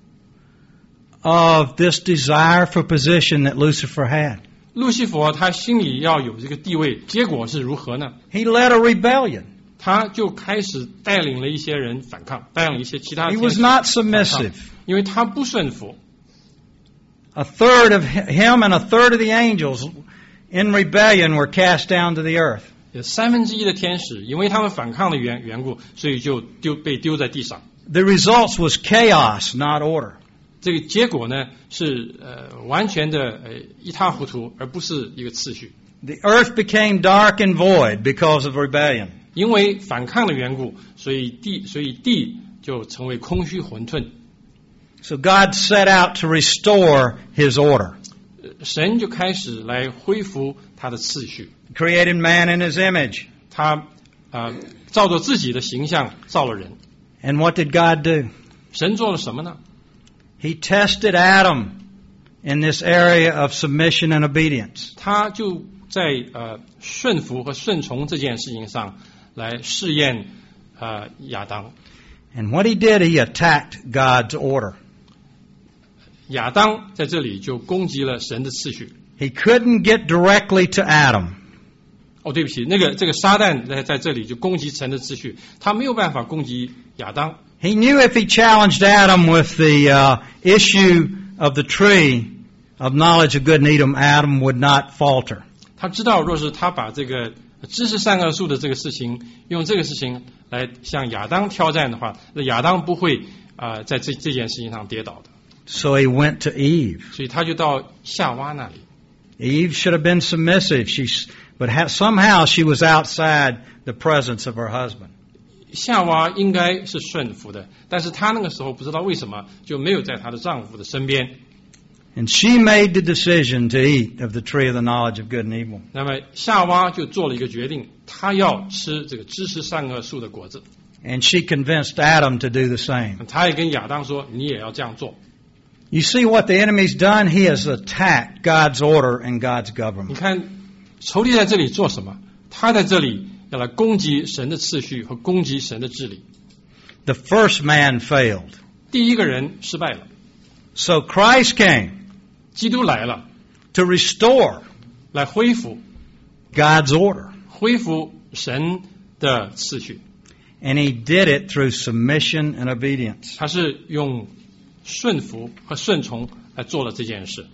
of this desire for position that Lucifer had? 路西弗他心里要有这个地位，结果是如何呢？ He led a rebellion. 他就开始带领了一些人反抗，带领一些其他 He 天 was 使 not 反抗 submissive. 因为他不顺服。 A third of him and a third of the angels in rebellion were cast down to the earth. 有三分之一的天使，因为他们反抗的缘缘故，所以就丢被丢在地上。 The results was chaos, not order. 这个结果呢是呃完全的呃一塌糊涂，而不是一个次序。 The earth became dark and void because of rebellion. 因为反抗的缘故，所以地所以地就成为空虚混沌。 So God set out to restore His order. 神就开始来恢复他的次序。 He created man in His image. 他呃照着自己的形象造了人。 And what did God do? 神做了什么呢？ He tested Adam in this area of submission and obedience. 他就在呃顺服和顺从这件事情上来试验呃亚当。 And what he did, he attacked God's order. 亚当在这里就攻击了神的次序。 He couldn't get directly to Adam. 哦，对不起，那个这个撒旦在在这里就攻击神的次序，他没有办法攻击亚当。 He knew if he challenged Adam with the uh, issue of the tree of knowledge of good and evil, Adam would not falter. 他知道，若是他把这个知识善恶树的这个事情，用这个事情来向亚当挑战的话，那亚当不会啊、呃、在这这件事情上跌倒的。 So he went to Eve. 所以他就到夏娃那里。 Eve should have been submissive, she, but ha- somehow she was outside the presence of her husband. 夏娃应该是顺服的，但是她那个时候不知道为什么就没有在她的丈夫的身边。 And she made the decision to eat of the tree of the knowledge of good and evil. 那么夏娃就做了一个决定，她要吃这个知识善恶树的果子。 And she convinced Adam to do the same. 她也跟亚当说：“你也要这样做。” You see what the enemy's done? He has attacked God's order and God's 你 government. 看，仇敌在这里做什么？他在这里要来攻击神的次序和攻击神的治理。 The first man failed. 第一个人失败了， So Christ came 基督来了， to restore 来恢复 God's order. 恢复神的次序。 And he did it through submission and obedience. 他是用顺服和顺从来做了这件事。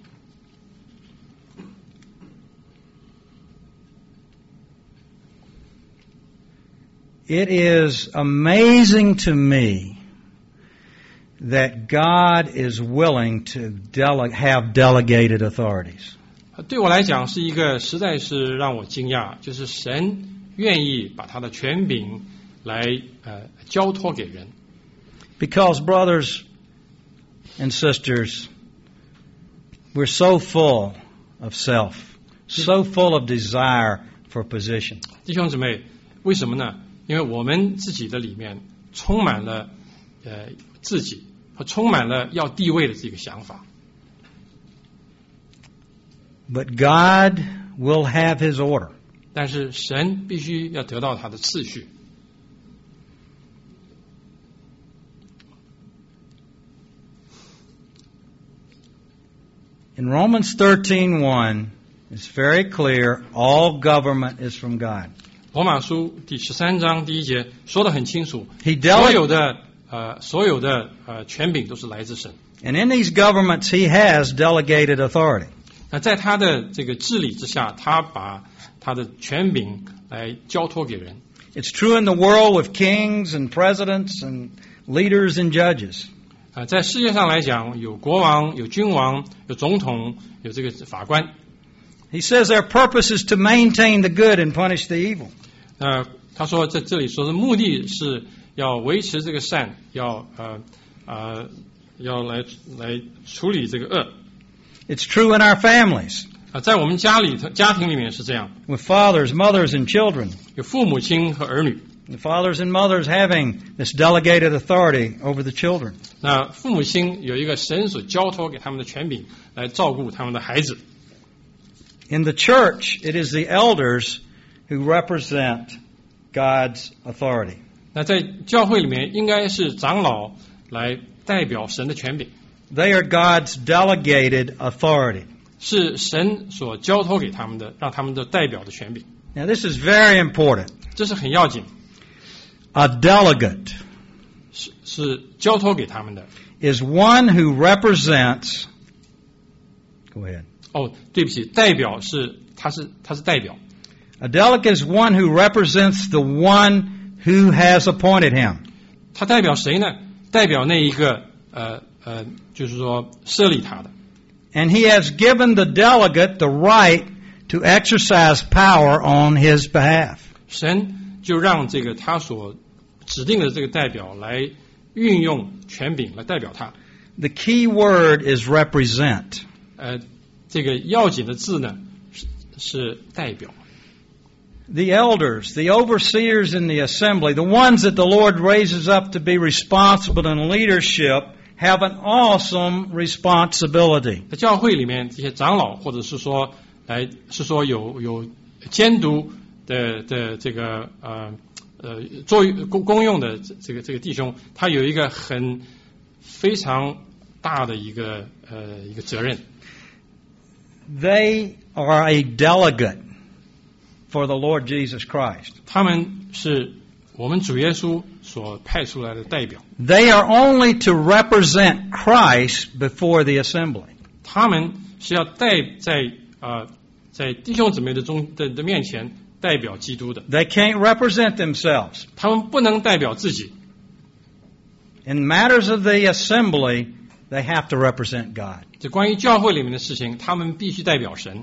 It is amazing to me that God is willing to dele- have delegated authorities. 对我来讲是一个实在是让我惊讶，就是神愿意把他的权柄来呃交托给人。 Because, brothers and sisters, we're so full of self, so full of desire for position. 弟兄姊妹，为什么呢？因为我们自己的里面充满了呃自己和充满了要地位的这个想法。 But God will have His order. 但是神必须要得到他的次序。 In Romans thirteen one, it's very clear all government is from God. 罗马书第十三章第一节说得很清楚， He 所有 dele- 的呃所有的呃权柄都是来自神。 and in these governments, He has delegated authority. 那在他的这个治理之下，他把他的权柄来交托给人。 It's true in the world with kings and presidents and leaders and judges. 啊、在世界上来讲，有国王、有君王、有总统、有这个法官。 He says their purpose is to maintain the good and punish the evil. 呃，他说在这里说是目的是要维持这个善，要呃呃要来来处理这个恶。 It's true in our families, 啊，在我们家里头家庭里面是这样， with fathers, mothers, and children. 有父母亲和儿女。 The fathers and mothers having this delegated authority over the children. 那父母亲有一个神所交托给他们的权柄，来照顾他们的孩子。 In the church, it is the elders who represent God's authority. 那在教会里面，应该是长老来代表神的权柄， They are God's delegated authority. 是神所交托给他们的，让他们的代表的权柄。 Now, this is very important. 这是很要紧， A delegate 是是交托给他们的。 is one who represents. Go ahead. 哦，对不起，代表是他是他是代表， A delegate is one who represents the one who has appointed him. 他代表谁呢？代表那一个呃呃，就是说设立他的。 And he has given the delegate the right to exercise power on his behalf. 神就让这个他所指定的这个代表来运用权柄来代表他。 The key word is represent. 呃，这个要紧的字呢是是代表。 The elders, the overseers in the assembly, the ones that the Lord raises up to be responsible in leadership, have an awesome responsibility. 在教会里面，这些长老或者是说来是说有有监督的的这个呃呃作公公用的这个这个弟兄，他有一个很非常大的一个呃一个责任。 They are a delegate for the Lord Jesus Christ. 他们是我们主耶稣所派出来的代表， They are only to represent Christ before the assembly. 他们是要代在呃在弟兄姊妹的中的的面前代表基督的， They can't represent themselves. 他们不能代表自己。 In matters of the assembly, they have to represent God. 这关于教会里面的事情，他们必须代表神。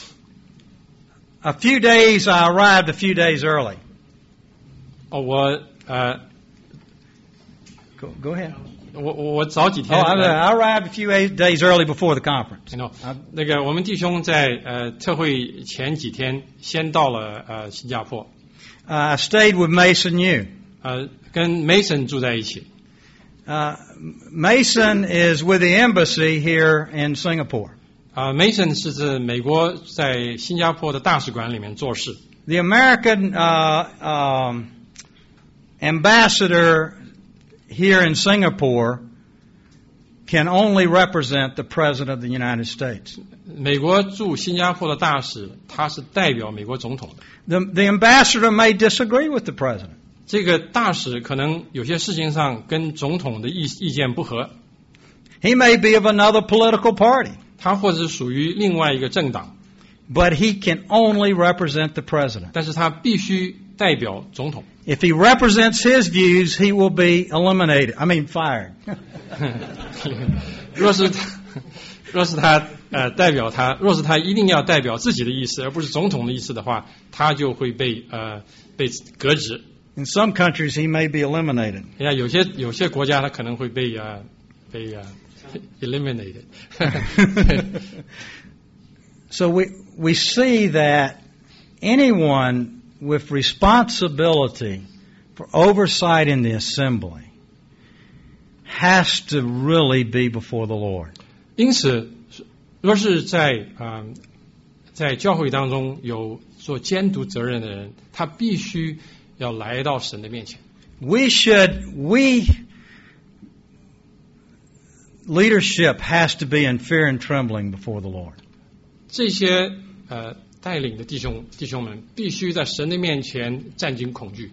A few days, I arrived a few days early. 哦，我呃， Go, go ahead. 我我我早几 Oh, 天， I, 呃 I arrived a few days early before the conference. you know, 那个我们弟兄在呃特会前几天先到了呃新加坡， Uh, I stayed with Mason Yu. 呃，跟 Mason 住在一起。 Uh, Mason is with the embassy here in Singapore. 啊、m a s o n 是指美国在新加坡的大使馆里面做事。 The American uh, um, ambassador here in Singapore can only represent the President of the United States. 美国驻新加坡的大使，他是代表美国总统的。 The, the ambassador may disagree with the President. 这个大使可能有些事情上跟总统的意意见不合， He may be of another political party, 他或者是属于另外一个政党， but he can only represent the President. 但是他必须代表总统。 If he represents his views, he will be eliminated. I mean, fired. 若是他，若是他呃代表他，若是他一定要代表自己的意思，而不是总统的意思的话，他就会被呃被革职。 In some countries, he may be eliminated. 哎呀，有些有些国家他可能会被呃被呃 eliminated。 So we we see that anyone with responsibility for oversight in the assembly has to really be before the Lord. 因此，若是在呃在教会当中有做监督责任的人，他必须要来到神的面前。 We should we leadership has to be in fear and trembling before the Lord. 这些呃带领的弟兄弟兄们必须在神的面前战惊恐惧。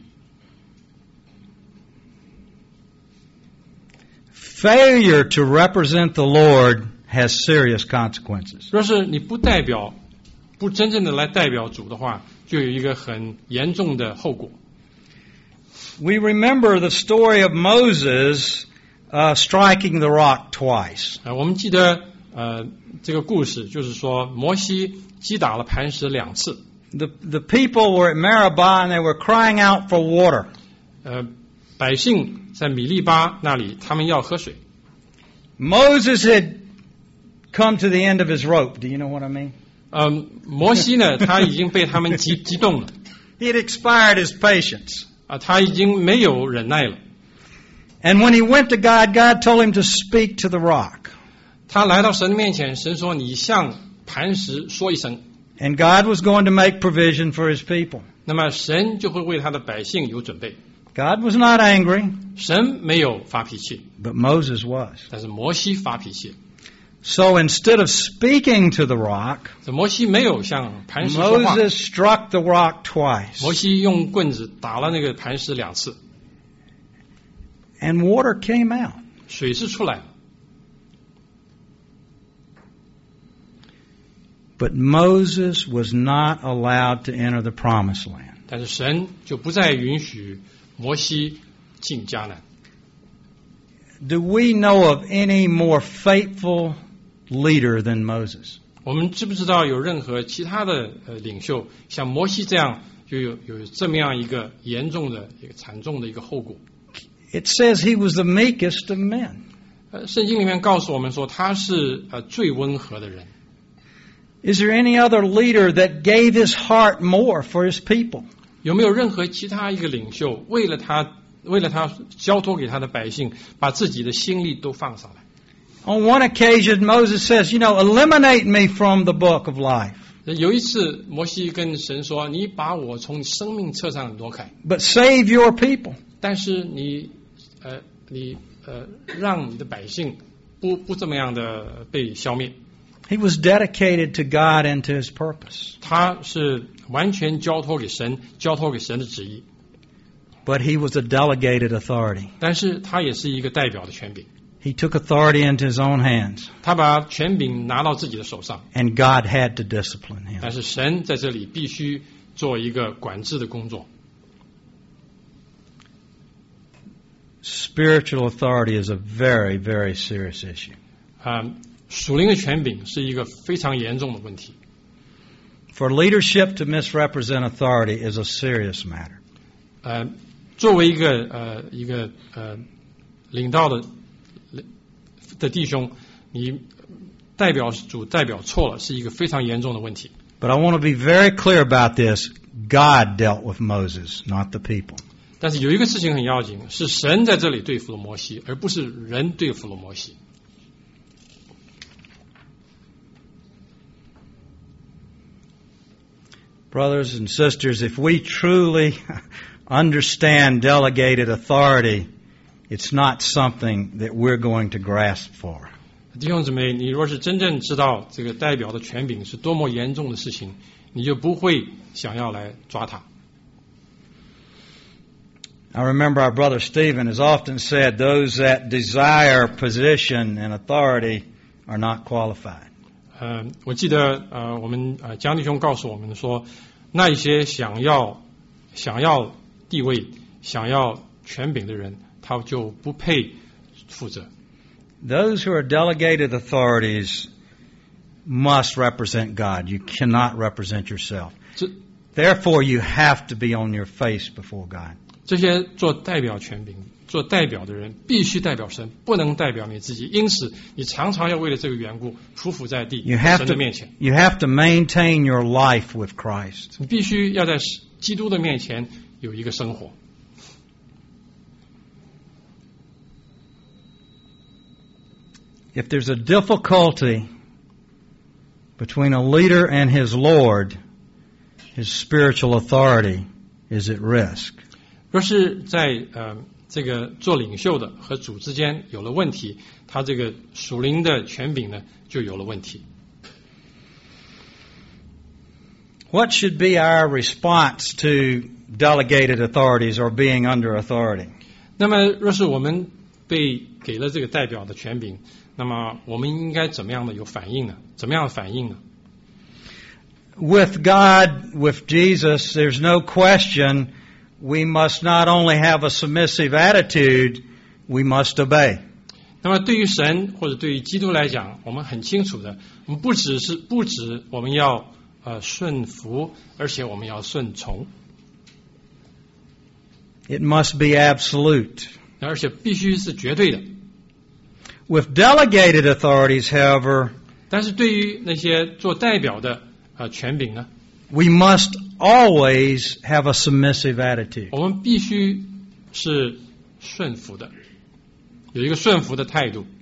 Failure to represent the Lord has serious consequences. 若是你不代表，不真正的来代表主的话，就有一个很严重的后果。 We remember the story of Moses uh, striking the rock twice. 啊、我们记得呃，这个故事就是说，摩西击打了磐石两次。 The the people were at Meribah and they were crying out for water. 呃，百姓在米利巴那里，他们要喝水。 Moses had come to the end of his rope. Do you know what I mean? 嗯，摩西呢，他已经被他们激激动了。 He had expired his patience. 啊，他已经没有忍耐了。 And when he went to God, God told him to speak to the rock. 他来到神的面前，神说：“你向磐石说一声。” And God was going to make provision for his people. 那么神就会为他的百姓有准备。 God was not angry. 神没有发脾气， But Moses was. 但是摩西发脾气。 So instead of speaking to the rock, 这摩西没有向磐石说话。 Moses struck the rock twice. 摩西用棍子打了那个磐石两次， And water came out. 水是出来了。 But Moses was not allowed to enter the promised land. 但是神就不再允许摩西进迦南。 Do we know of any more faithful leader than Moses? 我们知不知道有任何其他的呃领袖像摩西这样就有有这么样一个严重的一个惨重的一个后果？ It says he was the meekest of men. 呃，圣经里面告诉我们说他是呃最温和的人。 Is there any other leader that gave his heart more for his people? 有没有任何其他一个领袖为了他为了他交托给他的百姓，把自己的心力都放上来？ On one occasion, Moses says, you know, eliminate me from the book of life, 有一次，摩西跟神说：“你把我从生命册上挪开， but save your people. 但是你呃你呃让你的百姓不不这么样的被消灭。” He was dedicated to God and to his purpose. 他是完全交托给神，交托给神的旨意。 But he was a delegated authority. 但是他也是一个代表的权柄， He took authority into his own hands, 他把权柄拿到自己的手上。 and God had to discipline him. 但是神在这里必须做一个管制的工作。 Spiritual authority is a very, very serious issue. 啊、属灵的权柄是一个非常严重的问题。 For leadership to misrepresent authority is a serious matter. 呃，作为一个呃一个呃领导的的弟兄，你代表主代表错了，是一个非常严重的问题。 But I want to be very clear about this. God dealt with Moses, not the people. 但是有一个事情很要紧，是神在这里对付了摩西，而不是人对付了摩西。 Brothers and sisters, if we truly understand delegated authority, it's not something that we're going to grasp for. 弟兄姊妹，你若是真正知道这个代表的权柄是多么严重的事情，你就不会想要来抓它。 I remember our brother Stephen has often said, those that desire position and authority are not qualified. 呃，我记得呃，我们呃江弟兄告诉我们说，那一些想要想要地位、想要权柄的人，他就不配负责。 Those who are delegated authorities must represent God. You cannot represent yourself. 这 Therefore, you have to be on your face before God. 这些做代表权柄、做代表的人，必须代表神，不能代表你自己。因此，你常常要为了这个缘故，匍匐在地， You 在 have 神 to, 的面前。 you have to maintain your life with Christ. 你必须要在基督的面前有一个生活。 If there's a difficulty between a leader and his Lord, his spiritual authority is at risk. 若是在呃这个做领袖的和主之间有了问题，他这个属灵的权柄呢就有了问题。 What should be our response to delegated authorities or being under authority? 那么，若是我们被给了这个代表的权柄，那么我们应该怎么样的有反应呢？怎么样的反应呢？ With God, with Jesus, there's no question we must not only have a submissive attitude, we must obey. 那么对于神或者对于基督来讲，我们很清楚的，我们不只是不止我们要呃顺服，而且我们要顺从。 It must be absolute. 而且必须是绝对的。 With delegated authorities, however, 但是对于那些做代表的呃权柄呢， we must always have a submissive attitude. 我们必须是顺服的，有一个顺服的态度。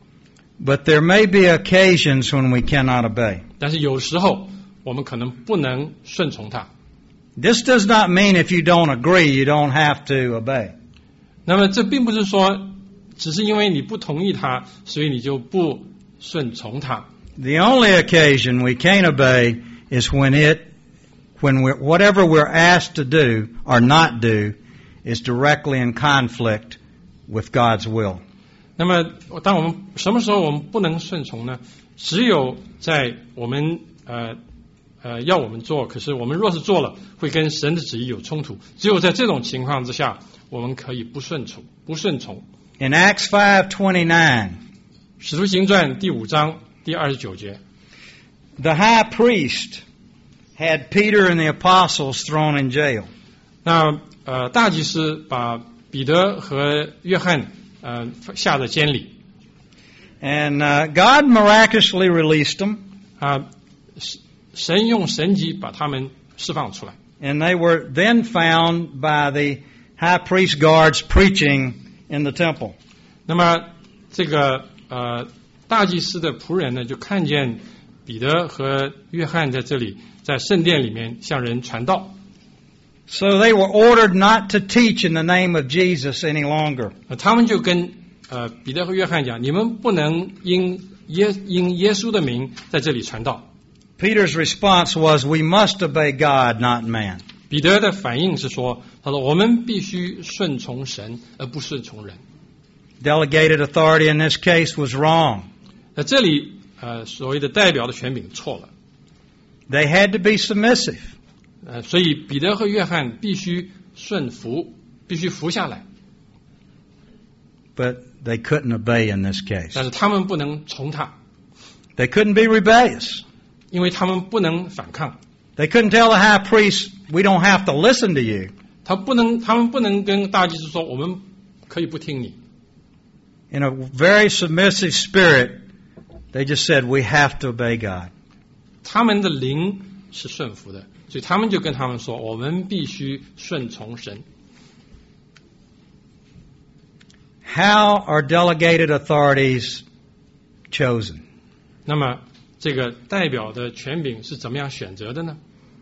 But there may be occasions when we cannot obey. 但是有时候我们可能不能顺从他。 This does not mean if you don't agree, you don't have to obey. 那么这并不是说，只是因为你不同意他，所以你就不顺从他。 The only occasion we can't obey is when it, when we're, whatever we're asked to do or not do is directly in conflict with God's will. 那么，当我们什么时候我们不能顺从呢？只有在我们呃呃要我们做，可是我们若是做了，会跟神的旨意有冲突。只有在这种情况之下，我们可以不顺从，不顺从。 In Acts five twenty-nine, 使徒行传第五章第二十九节 the high priest had Peter and the apostles thrown in jail. 那呃大祭司把彼得和约翰呃下在监里。 And uh, God miraculously released them. 啊，神用神迹把他们释放出来。 And they were then found by the high priest guards preaching in the temple. 那么这个呃大祭司的仆人呢，就看见彼得和约翰在这里在圣殿里面向人传道。 So they were ordered not to teach in the name of Jesus any longer. 他们就跟呃彼得和约翰讲，你们不能因耶因耶稣的名在这里传道。 Peter's response was, we must obey God, not man. 彼得的反应是说，他说我们必须顺从神，而不顺从人。 Delegated authority in this case was wrong. 那这里呃所谓的代表的权柄错了。 They had to be submissive. 呃，所以彼得和约翰必须顺服，必须服下来。 But they couldn't obey in this case. 但是他们不能从他， They couldn't be rebellious. 因为他们不能反抗。 They couldn't tell the high priest, we don't have to listen to you. 他不能，他们不能跟大祭司说，我们可以不听你。 In a very submissive spirit, they just said, we have to obey God. 他们的灵是顺服的，所以他们就跟他们说，我们必须顺从神。 How are delegated authorities chosen? 那么这个代表的权柄是怎么样选择的呢？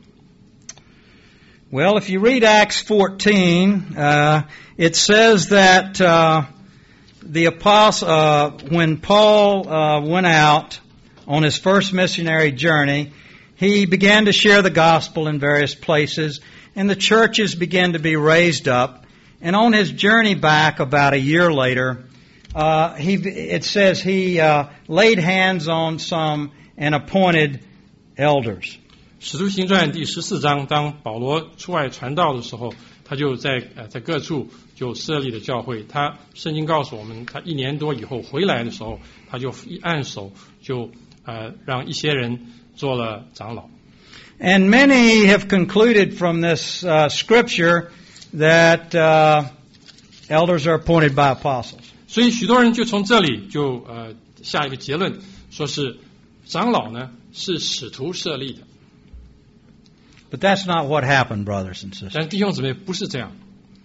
Well, if you read Acts fourteen, uh, it says that uh, the apostle, uh, when Paul uh, went out on his first missionary journey, he began to share the gospel in various places, and the churches began to be raised up. And on his journey back, about a year later, uh, he it says he uh, laid hands on some and appointed elders. 使徒行传第十四章，当保罗出外传道的时候，他就在呃在各处就设立了教会。他圣经告诉我们，他一年多以后回来的时候，他就一按手就呃让一些人做了长老。 And many have concluded from this uh, scripture that uh, elders are appointed by apostles. 所以许多人就从这里就呃下一个结论，说是长老呢是使徒设立的。 But that's not what happened, brothers and sisters. 但弟兄姊妹不是这样。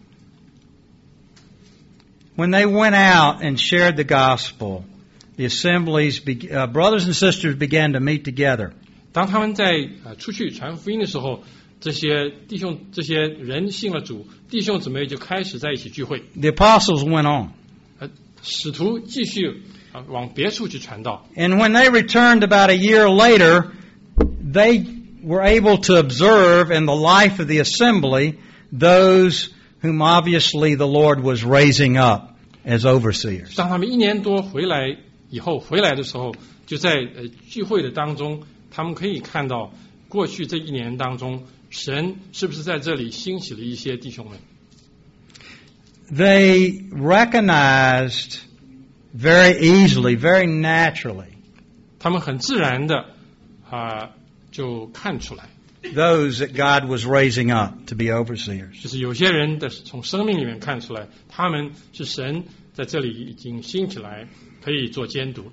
When they went out and shared the gospel, the assemblies, be, uh, brothers and sisters began to meet together. 当他们在呃出去传福音的时候，这些弟兄、这些人信了主，弟兄姊妹就开始在一起聚会。 The apostles went on. 呃，使徒继续啊、呃、往别处去传道。 And when they returned about a year later, they were able to observe in the life of the assembly those whom obviously the Lord was raising up as overseers. 当他们一年多回来以后，回来的时候，就在呃聚会的当中，他们可以看到过去这一年当中，神是不是在这里兴起了一些弟兄们？ They recognized very easily, very naturally, 他们很自然的啊、就看出来， those that God was raising up to be overseers. 就是有些人的从生命里面看出来，他们是神在这里已经兴起来，可以做监督。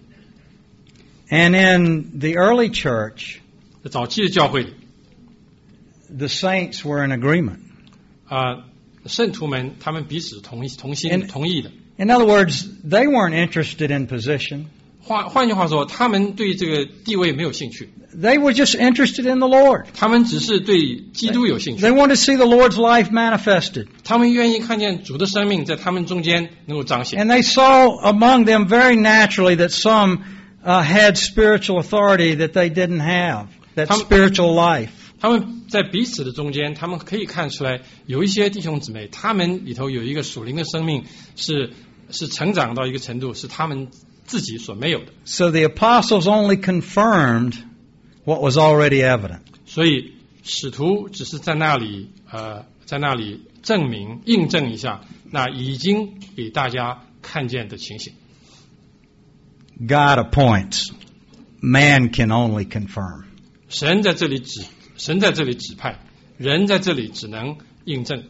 And in the early church, 在早期的教会里， the saints were in agreement. 啊、圣徒们他们彼此同意同心 And- 同意的。 In other words, they weren't interested in position. 换换句话说，他们对这个地位没有兴趣， They were just interested in the Lord. 他们只是对基督有兴趣 They，wanted to see the Lord's life manifested. 他们愿意看见主的生命在他们中间能够彰显。 And they saw among them very naturally that some uh, had spiritual authority that they didn't have, that Come- spiritual life. 他们在彼此的中间，他们可以看出来，有一些弟兄姊妹，他们里头有一个属灵的生命是是成长到一个程度，是他们自己所没有的。 So the apostles only confirmed what was already evident. 所以使徒只是在那里呃，在那里证明、印证一下，那已经给大家看见的情形。 God appoints. Man can only confirm. 神在这里指，神在这里指派，人在这里只能印证。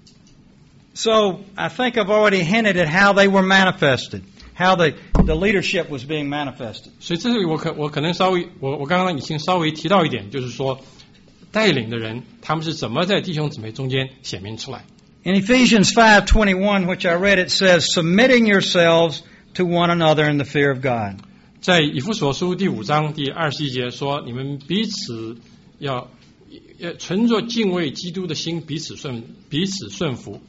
So I think I've already hinted at how they were manifested, how the, the leadership was being manifested. 所以这里我可我可能稍微我我刚刚已经稍微提到一点，就是说带领的人他们是怎么在弟兄姊妹中间显明出来。 In Ephesians five twenty-one, which I read, it says, submitting yourselves to one another in the fear of God. 在以弗所书第五章第二十一节说，你们彼此要要存着敬畏基督的心，彼此顺彼此顺服。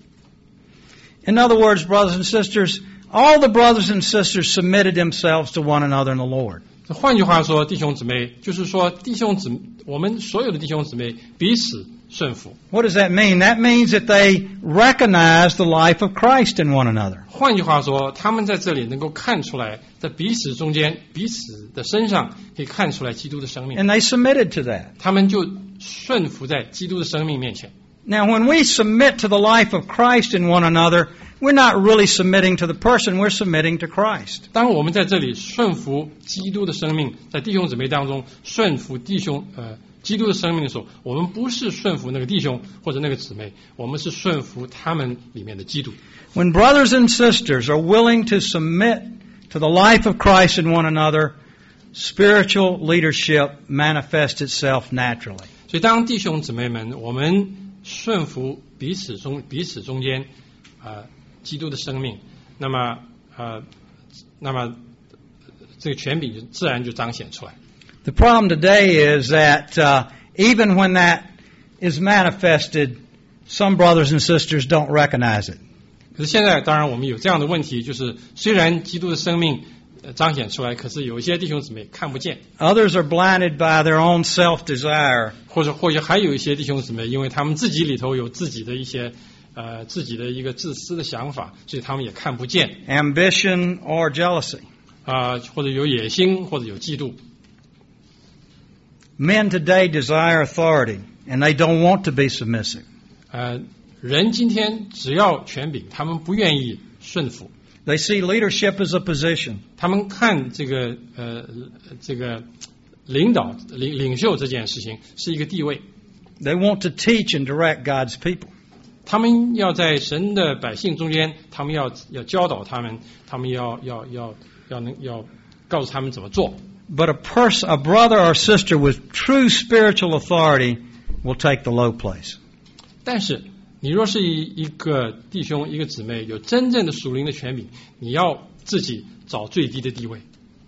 In other words, brothers and sisters, all the brothers and sisters submitted themselves to one another in the Lord. 换句话说，弟兄姊妹，就是说弟兄姊我们所有的弟兄姊妹彼此顺服。 What does that mean? That means that they recognize the life of Christ in one another. 换句话说，他们在这里能够看出来，在彼此中间、彼此的身上可以看出来基督的生命， And they submitted to that. 他们就顺服在基督的生命面前。 Now, when we submit to the life of Christ in one another, we're not really submitting to the person, we're submitting to Christ. 当我们在这里顺服基督的生命，在弟兄姊妹当中顺服弟兄呃基督的生命的时候，我们不是顺服那个弟兄或者那个姊妹，我们是顺服他们里面的基督。 When brothers and sisters are willing to submit to the life of Christ in one another, spiritual leadership manifests itself naturally. 所以，当弟兄姊妹们，我们顺服彼此中彼此中间呃基督的生命，那么呃那么这个权柄就自然就彰显出来。 The problem today is that uh, even when that is manifested, some brothers and sisters don't recognize it. 可是现在，当然我们有这样的问题，就是虽然基督的生命呃彰显出来，可是有一些弟兄姊妹看不见， Others are blinded by their own self-desire. 或者或者还有一些弟兄姊妹，因为他们自己里头有自己的一些呃自己的一个自私的想法，所以他们也看不见 ambition, or jealousy. 啊、呃或者有野心，或者有嫉妒。 Men today desire authority, and they don't want to be submissive. 呃，人今天只要权柄，他们不愿意顺服， They see leadership as a position. 他们看这个呃这个领导领领袖这件事情是一个地位， They want to teach and direct God's people. 他们要在神的百姓中间，他们要要教导他们，他们要要要要能要告诉他们怎么做。 But a person, a brother or sister with true spiritual authority will take the low place. 但是你若是一一个弟兄一个姊妹有真正的属灵的权柄，你要自己找最低的地位。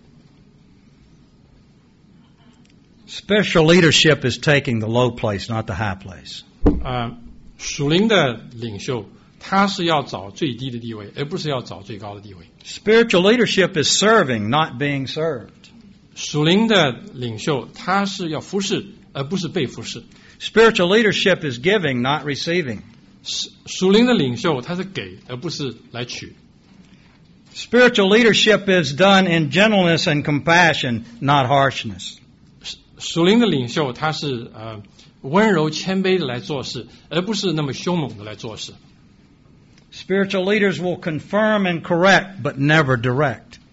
Spiritual leadership is taking the low place, not the high place. 呃，属灵的领袖他是要找最低的地位，而不是要找最高的地位。 Spiritual leadership is serving, not being served. 属灵的领袖他是要服侍，而不是被服侍。 Spiritual leadership is giving, not receiving. 属属灵的领袖他是给，而不是来取。 Spiritual leadership is done in gentleness and compassion, not harshness. 属灵的领袖他是呃温柔谦卑的来做事，而不是那么凶猛的来做事。 Spiritual leaders will confirm and correct, but never direct.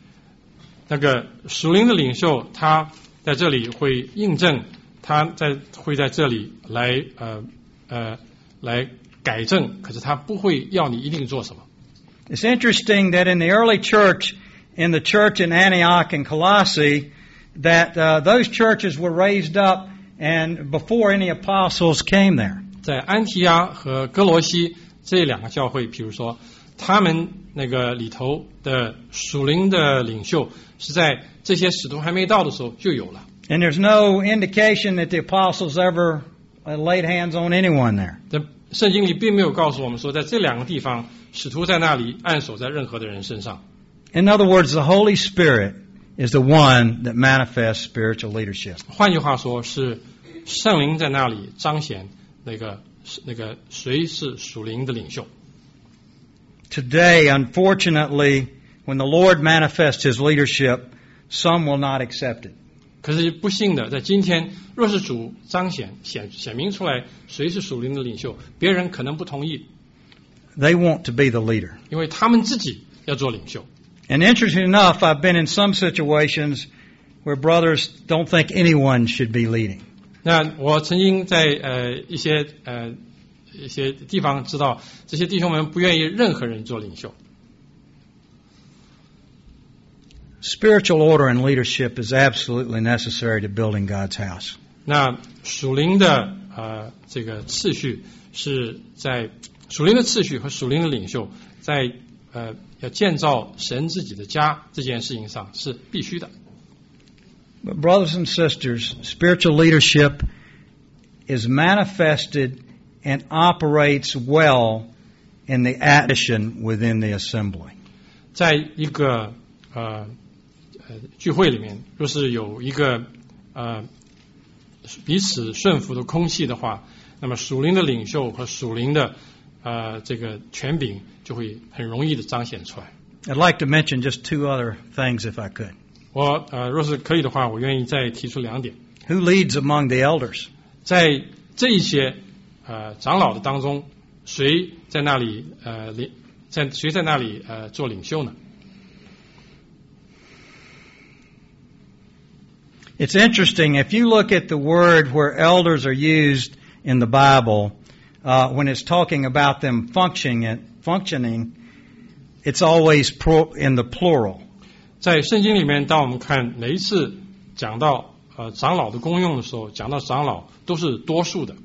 那个属灵的领袖，他在这里会印证，他在会在这里来呃呃来改正，可是他不会要你一定做什么。 It's interesting that in the early church, in the church in Antioch and Colossae, that uh, those churches were raised up and before any apostles came there. 在安提阿和哥罗西这两个教会，比如说他们那个里头的属灵的领袖，是在这些使徒还没到的时候就有了。 And there's no indication that the apostles ever uh, laid hands on anyone there. 在圣经里并没有告诉我们说，在这两个地方，使徒在那里按手在任何的人身上。 In other words, the Holy Spirit is the one that manifests spiritual leadership. 换句话说，是圣灵在那里彰显那个那个谁是属灵的领袖。 Today, unfortunately, when the Lord manifests His leadership, some will not accept it. 可是不幸的，在今天，若是主彰显显显明出来谁是属灵的领袖，别人可能不同意。 They want to be the leader. 因为他们自己要做领袖。 And interesting enough, I've been in some situations where brothers don't think anyone should be leading. 那我曾经在呃一些呃一些地方知道，这些弟兄们不愿意任何人做领袖。 Spiritual order and leadership is absolutely necessary to building God's house. 那属灵的呃这个次序是在属灵的次序和属灵的领袖在呃要建造神自己的家这件事情上是必须的。 But brothers and sisters, spiritual leadership is manifested and operates well in the action within the assembly. 在一个呃呃聚会里面，若是有一个呃彼此顺服的空气的话，那么属灵的领袖和属灵的呃这个权柄就会很容易的彰显出来。 I'd like to mention just two other things if I could. 我呃若是可以的话，我愿意再提出两点。 Who leads among the elders? 在这一些呃长老的当中，谁在那里呃领在谁在那里呃做领袖呢？ It's interesting, if you look at the word where elders are used in the Bible, uh, when it's talking about them functioning, functioning, it's always pro, in the plural. 在圣经里面，当我们看每一次讲到呃长老的功用的时候，讲到长老都是多数的。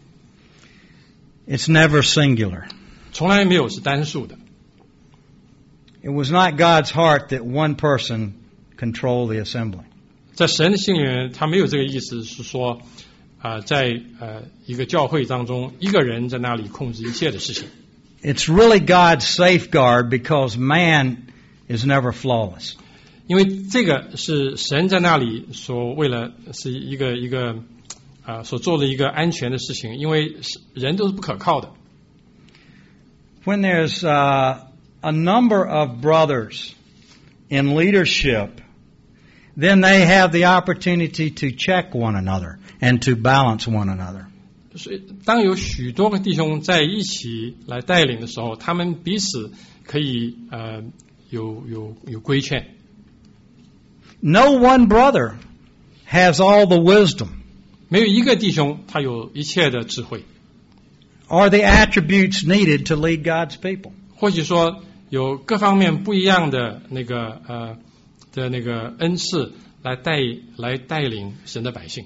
It's never singular. 从来没有是单数的。 It was not God's heart that one person control the assembly. 在神的心里面，他没有这个意思，是说啊、呃，在呃一个教会当中，一个人在那里控制一切的事情。 It's really God's safeguard because man is never flawless. 因为这个是神在那里所为了是一个一个啊、呃、所做的一个安全的事情，因为人都是不可靠的。 When there's uh, a number of brothers in leadership, then they have the opportunity to check one another and to balance one another. 所以，当有许多个弟兄在一起来带领的时候，他们彼此可以呃有有有规劝。 No one brother has all the wisdom. 没有一个弟兄他有一切的智慧， or the attributes needed to lead God's people. 或许说有各方面不一样的那个呃的那个恩赐来带来带领神的百姓。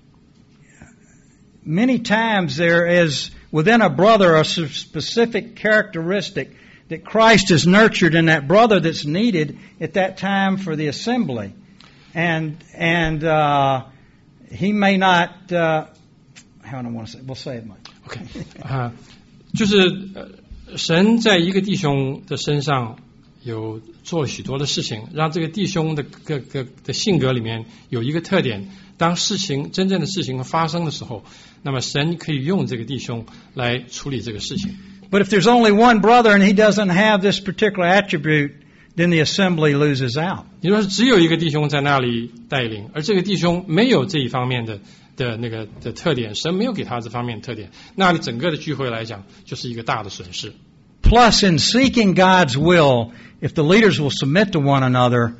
Many times there is within a brother a specific characteristic that Christ has nurtured in that brother that's needed at that time for the assembly. And and uh, he may not, uh, how do I want to say? We'll say it, Mike. OK 啊、呃，就是呃神在一个弟兄的身上有做了许多的事情，让这个弟兄的个个的性格里面有一个特点。当事情真正的事情发生的时候，那么神可以用这个弟兄来处理这个事情。 But if there's only one brother and he doesn't have this particular attribute, then the assembly loses out. 你说是只有一个弟兄在那里带领，而这个弟兄没有这一方面的的那个的特点，神没有给他这方面的特点，那你整个的聚会来讲就是一个大的损失。 Plus, in seeking God's will, if the leaders will submit to one another,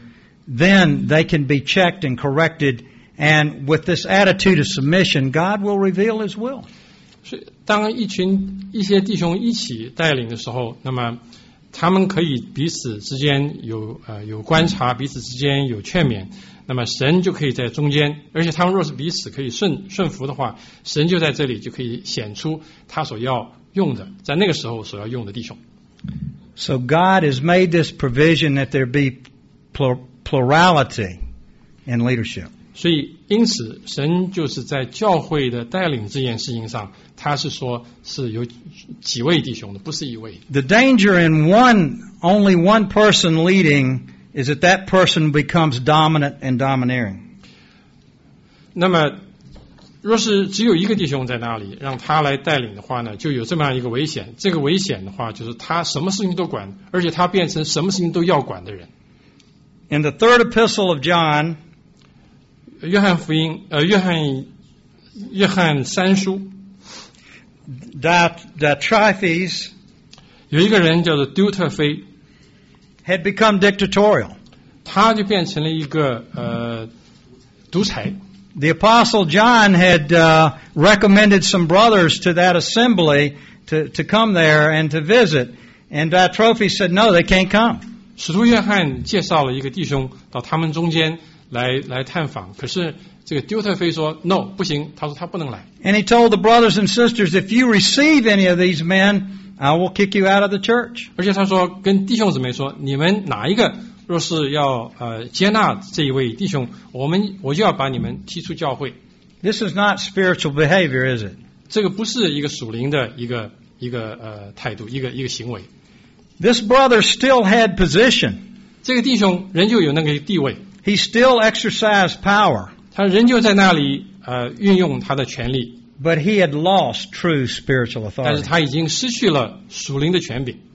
then they can be checked and corrected. And with this attitude of submission, God will reveal His will. 所以，当一群一些弟兄一起带领的时候，那么他们可以彼此之间有呃有观察，彼此之间有劝勉，那么神就可以在中间，而且他们若是彼此可以顺顺服的话，神就在这里就可以显出他所要用的，在那个时候所要用的弟兄。 So God has made this provision that there be plurality in leadership. 所以，因此，神就是在教会的带领这件事情上，他是说是有几位弟兄的，不是一位。 The danger in one, only one person leading is that that person becomes dominant and domineering. 那么，若是只有一个弟兄在那里，让他来带领的话呢，就有这么样一个危险。这个危险的话，就是他什么事情都管，而且他变成什么事情都要管的人。 In the third epistle of John, 约翰福音，呃，约翰，约翰三书， Diotrephes 有一个人叫做丢特腓， had become dictatorial. 他就变成了一个呃独裁。 The Apostle John had uh, recommended some brothers to that assembly to, to come there and to visit, and Diotrephes said, no, they can't come. 使徒约翰介绍了一个弟兄到他们中间来来探访，可是这个丢特腓说 no 不行，他说他不能来。 And he told the brothers and sisters, if you receive any of these men, I will kick you out of the church. 而且他说跟弟兄姊妹说，你们哪一个若是要呃接纳这一位弟兄，我们我就要把你们踢出教会。 This is not spiritual behavior, is it? 这个不是一个属灵的一个一个呃态度，一个一个行为。 This brother still had position. 这个弟兄仍旧有那个地位。 He still exercised power. 他仍旧在那里呃运用他的权利。 But he had lost true spiritual 但是 authority. 他已经失去了属灵的权柄。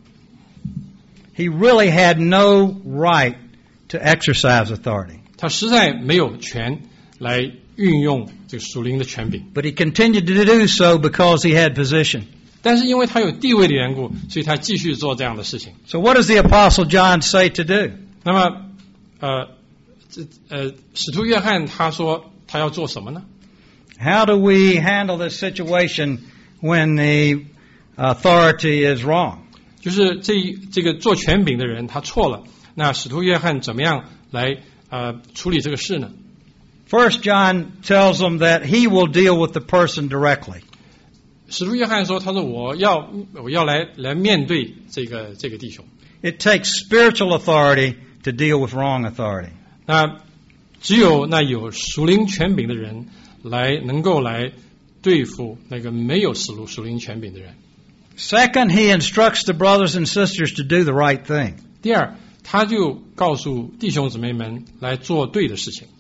He really had no right to exercise authority. 他实在没有权来运用这个属灵的权柄。 But he continued to do so because he had position. 但是因为他有地位的缘故，所以他继续做这样的事情。 So what does the Apostle John say to do? 那么，呃，这呃，使徒约翰他说他要做什么呢？ How do we handle this situation when the authority is wrong? 就是这这个做权柄的人他错了，那使徒约翰怎么样来呃处理这个事呢？ First, John tells them that he will deal with the person directly. 使徒约翰说，他说我要我要来来面对这个这个弟兄。 It takes spiritual authority to deal with wrong authority. 那只有那有属灵权柄的人来能够来对付那个没有属属灵权柄的人。 Second, he instructs the brothers and sisters to do the right thing. 第二，他就告诉弟兄姊妹们来做对的事情。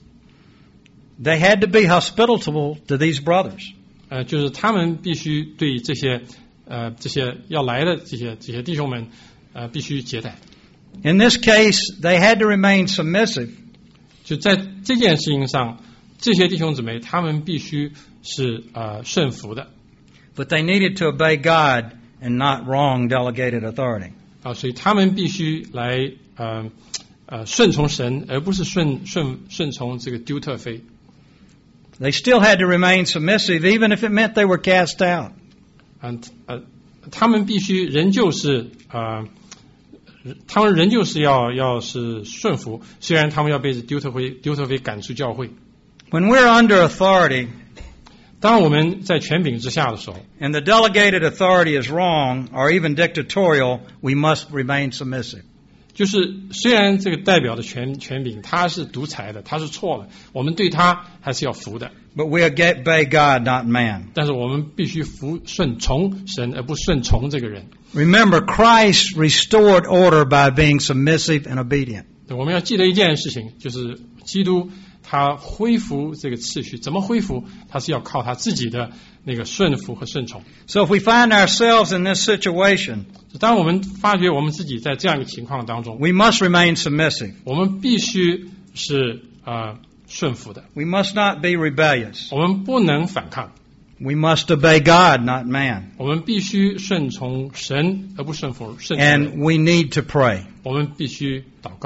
They had to be hospitable to these brothers. 呃，就是他们必须对这些呃这些要来的这些这些弟兄们呃必须接待。 In this case, they had to remain submissive. 就在这件事情上，这些弟兄姊妹他们必须是呃顺服的。 But they needed to obey God and not wrong delegated authority. 啊，所以他们必须来呃呃顺从神，而不是顺顺顺从这个丢特腓。 They still had to remain submissive, even if it meant they were cast out. 嗯呃，他们必须仍旧是呃，他们仍旧是要要是顺服，虽然他们要被丢特腓丢特腓赶出教会。 When we're under authority, 当我们在权柄之下的时候， and the delegated authority is wrong or even dictatorial, we must remain submissive. 就是虽然这个代表的权权柄他是独裁的，他是错了，我们对他还是要服的。 But we obey God, not man. 但是我们必须服顺从神，而不顺从这个人。 Remember, Christ restored order by being submissive and obedient. 我们要记得一件事情，就是基督他恢复这个次序，怎么恢复？他是要靠他自己的那个顺服和顺从。 So if we find ourselves in this situation, 当我们发觉我们自己在这样一个情况当中， we must remain submissive. 我们必须是呃顺服的， We must not be rebellious. 我们不能反抗， We must obey God, not man. 我们必须顺从神，而不顺服顺从人。 And we need to pray. 我们必须祷告。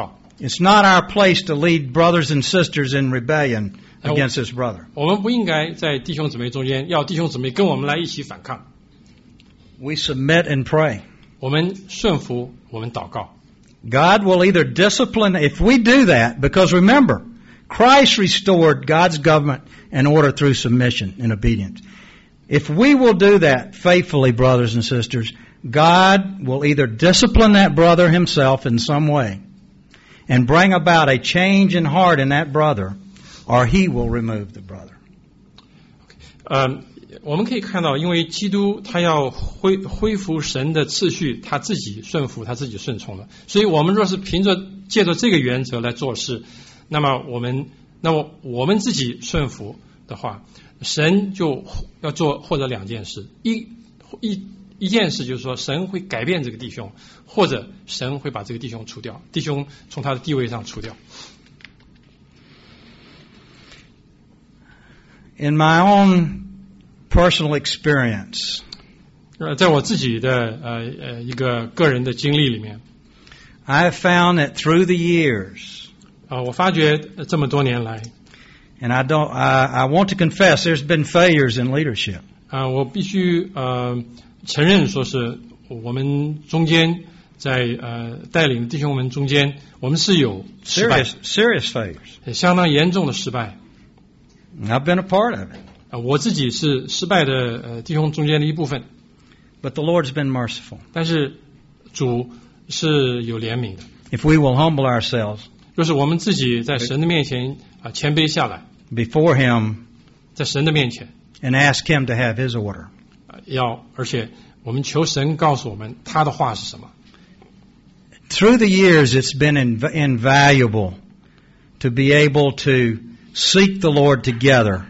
It's not our place to lead brothers and sisters in rebellion against this brother. 我们不应该在弟兄姊妹中间要弟兄姊妹跟我们来一起反抗。 We submit and pray. 我们顺服，我们祷告。 God will either discipline, if we do that, because remember, Christ restored God's government and order through submission and obedience. If we will do that faithfully, brothers and sisters, God will either discipline that brother himself in some way and bring about a change in heart in that brother, or He will remove the brother. 呃，我们可以看到，因为基督他要恢恢复神的次序，他自己顺服，他自己顺从了。所以我们若是凭着借着这个原则来做事，那么我们那么我们自己顺服的话，神就要做或者两件事，一一一件事就是说，神会改变这个弟兄，或者神会把这个弟兄除掉，弟兄从他的地位上除掉。 In my own personal experience, 呃，在我自己的呃呃一个个人的经历里面， I have found that through the years, 啊、呃，我发觉这么多年来， and I don't, I, I want to confess, there's been failures in leadership. 啊、呃，我必须呃承认，说是我们中间在呃带领弟兄们中间，我们是有失败 Serious, serious failures. 相当严重的失败。 I've been a part of it. 啊、呃，我自己是失败的呃弟兄中间的一部分。 But the Lord's been merciful. 但是主是有怜悯的。 If we will humble ourselves, 就是我们自己在神的面前啊、呃、谦卑下来， before Him, 在神的面前， and ask Him to have His order. 呃、要而且我们求神告诉我们他的话是什么。 Through the years, it's been inv- invaluable to be able to seek the Lord together,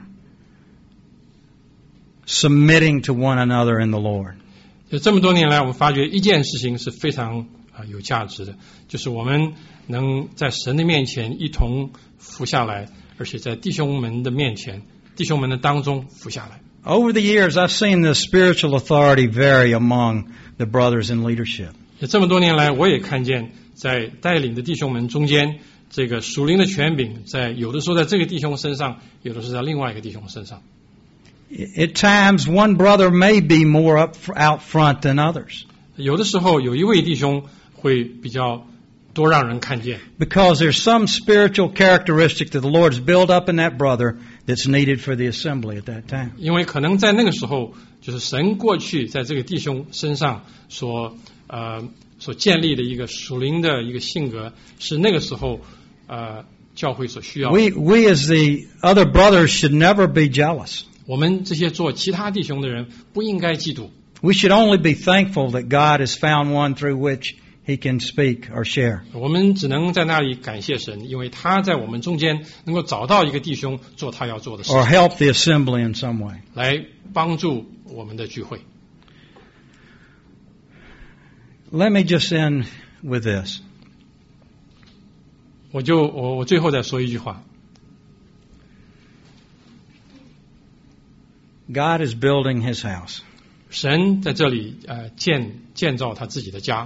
submitting to one another in the Lord. 就这么多年来，我们发觉一件事情是非常啊、呃、有价值的，就是我们能在神的面前一同服下来，而且在弟兄们的面前、弟兄们的当中服下来。 Over the years, I've seen the spiritual authority vary among the brothers in leadership. 这么多年来，我也看见在带领的弟兄们中间，这个属灵的权柄，在有的时候在这个弟兄身上，有的是在另外一个弟兄身上。 At times, one brother may be more up out front than others. 有的时候，有一位弟兄会比较多让人看见。 Because there's some spiritual characteristic that the Lord's built up in that brother that's needed for the assembly at that time. 因为可能在那个时候，就是神过去在这个弟兄身上所呃所建立的一个属灵的一个性格，是那个时候呃教会所需要的。 We we as the other brothers should never be jealous. 我们这些做其他弟兄的人不应该嫉妒。 We should only be thankful that God has found one through which He can speak or share. 我们只能在那里感谢神，因为他在我们中间能够找到一个弟兄做他要做的事 Or 情， help the assembly in some way. 来帮助我们的聚会。 Let me just end with this. 我就我我最后再说一句话。 God is building His house. 神在这里呃建建造他自己的家。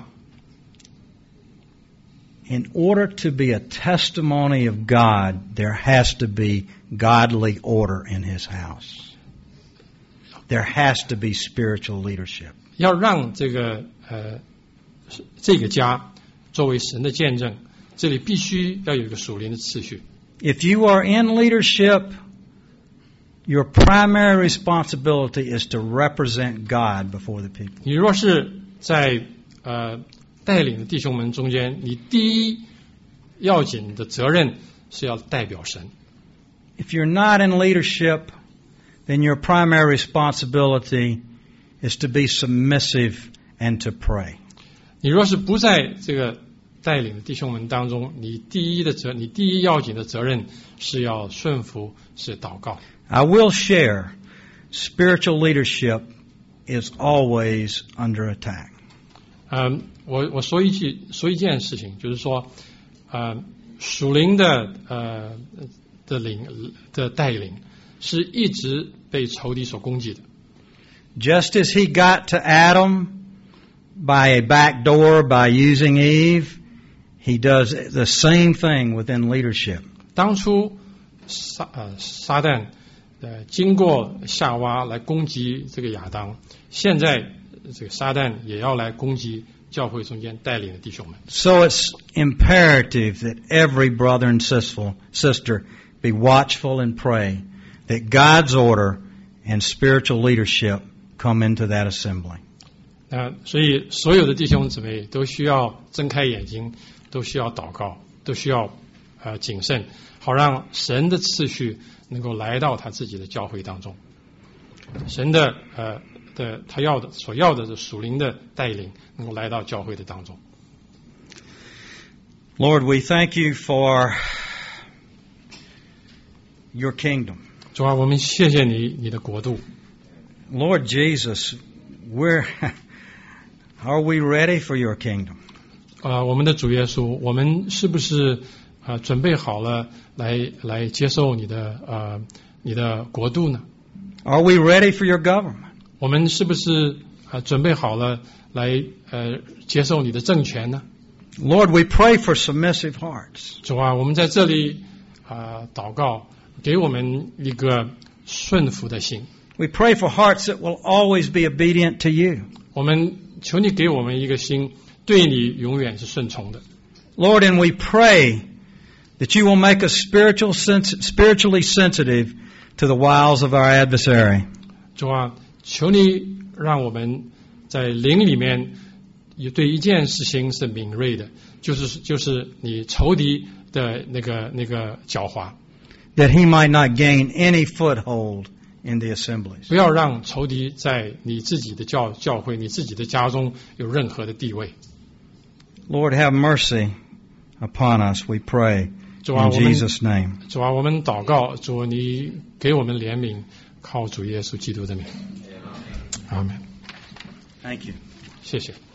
In order to be a testimony of God, there has to be godly order in His house. There has to be spiritual leadership. 要让这个呃这个家作为神的见证，这里必须要有一个属灵的次序。 If you are in leadership, your primary responsibility is to represent God before the people. 你若是在呃带领的弟兄们中间，你第一要紧的责任是要代表神。 If you're not in leadership, then your primary responsibility is to be submissive and to pray. 你若是不在这个带领的弟兄们当中，你第一的责，你第一要紧的责任是要顺服，是祷告。 I will share, spiritual leadership is always under attack. 嗯，我我说一句说一件事情，就是说，呃，属灵的呃的领的带领是一直被仇敌所攻击的。 Just as he got to Adam by a back door by using Eve, he does the same thing within leadership. 当初撒呃撒旦呃经过夏娃来攻击这个亚当，现在这个撒旦也要来攻击教会中间带领的弟兄们。 So it's imperative that every brother and sister sister be watchful and pray that God's order and spiritual leadership come into that assembly. 那所以所有的弟兄姊妹都需要睁开眼睛，都需要祷告，都需要呃谨慎，好让神的次序能够来到他自己的教会当中。神的呃的他要的所要的是属灵的带领，能够来到教会的当中。 Lord, we thank you for your kingdom. 主啊，我们谢谢你，你的国度。 Lord Jesus, we're are we ready for your kingdom? 啊、呃，我们的主耶稣，我们是不是啊、呃、准备好了来来接受你的呃你的国度呢？ Are we ready for your government? 我们是不是啊、呃、准备好了来呃接受你的政权呢？ Lord, we pray for submissive hearts. 主啊，我们在这里啊、呃、祷告，给我们一个顺服的心。 We pray for hearts that will always be obedient to you. 我们求你给我们一个心，对你永远是顺从的。 Lord, and we pray that you will make us spiritual, sens- spiritually sensitive to the wiles of our adversary. 主啊，求你让我们在灵里面也对一件事情是敏锐的，就是就是你仇敌的那个那个狡猾， that he might not gain any foothold in the assemblies. 不要让仇敌在你自己的教教会、你自己的家中有任何的地位。 Lord, have mercy upon us, we pray, 主啊， in 我们 Jesus' name. 主啊，我们祷告，主你给我们怜悯，靠主耶稣基督的名，阿门。 Thank you. 谢谢。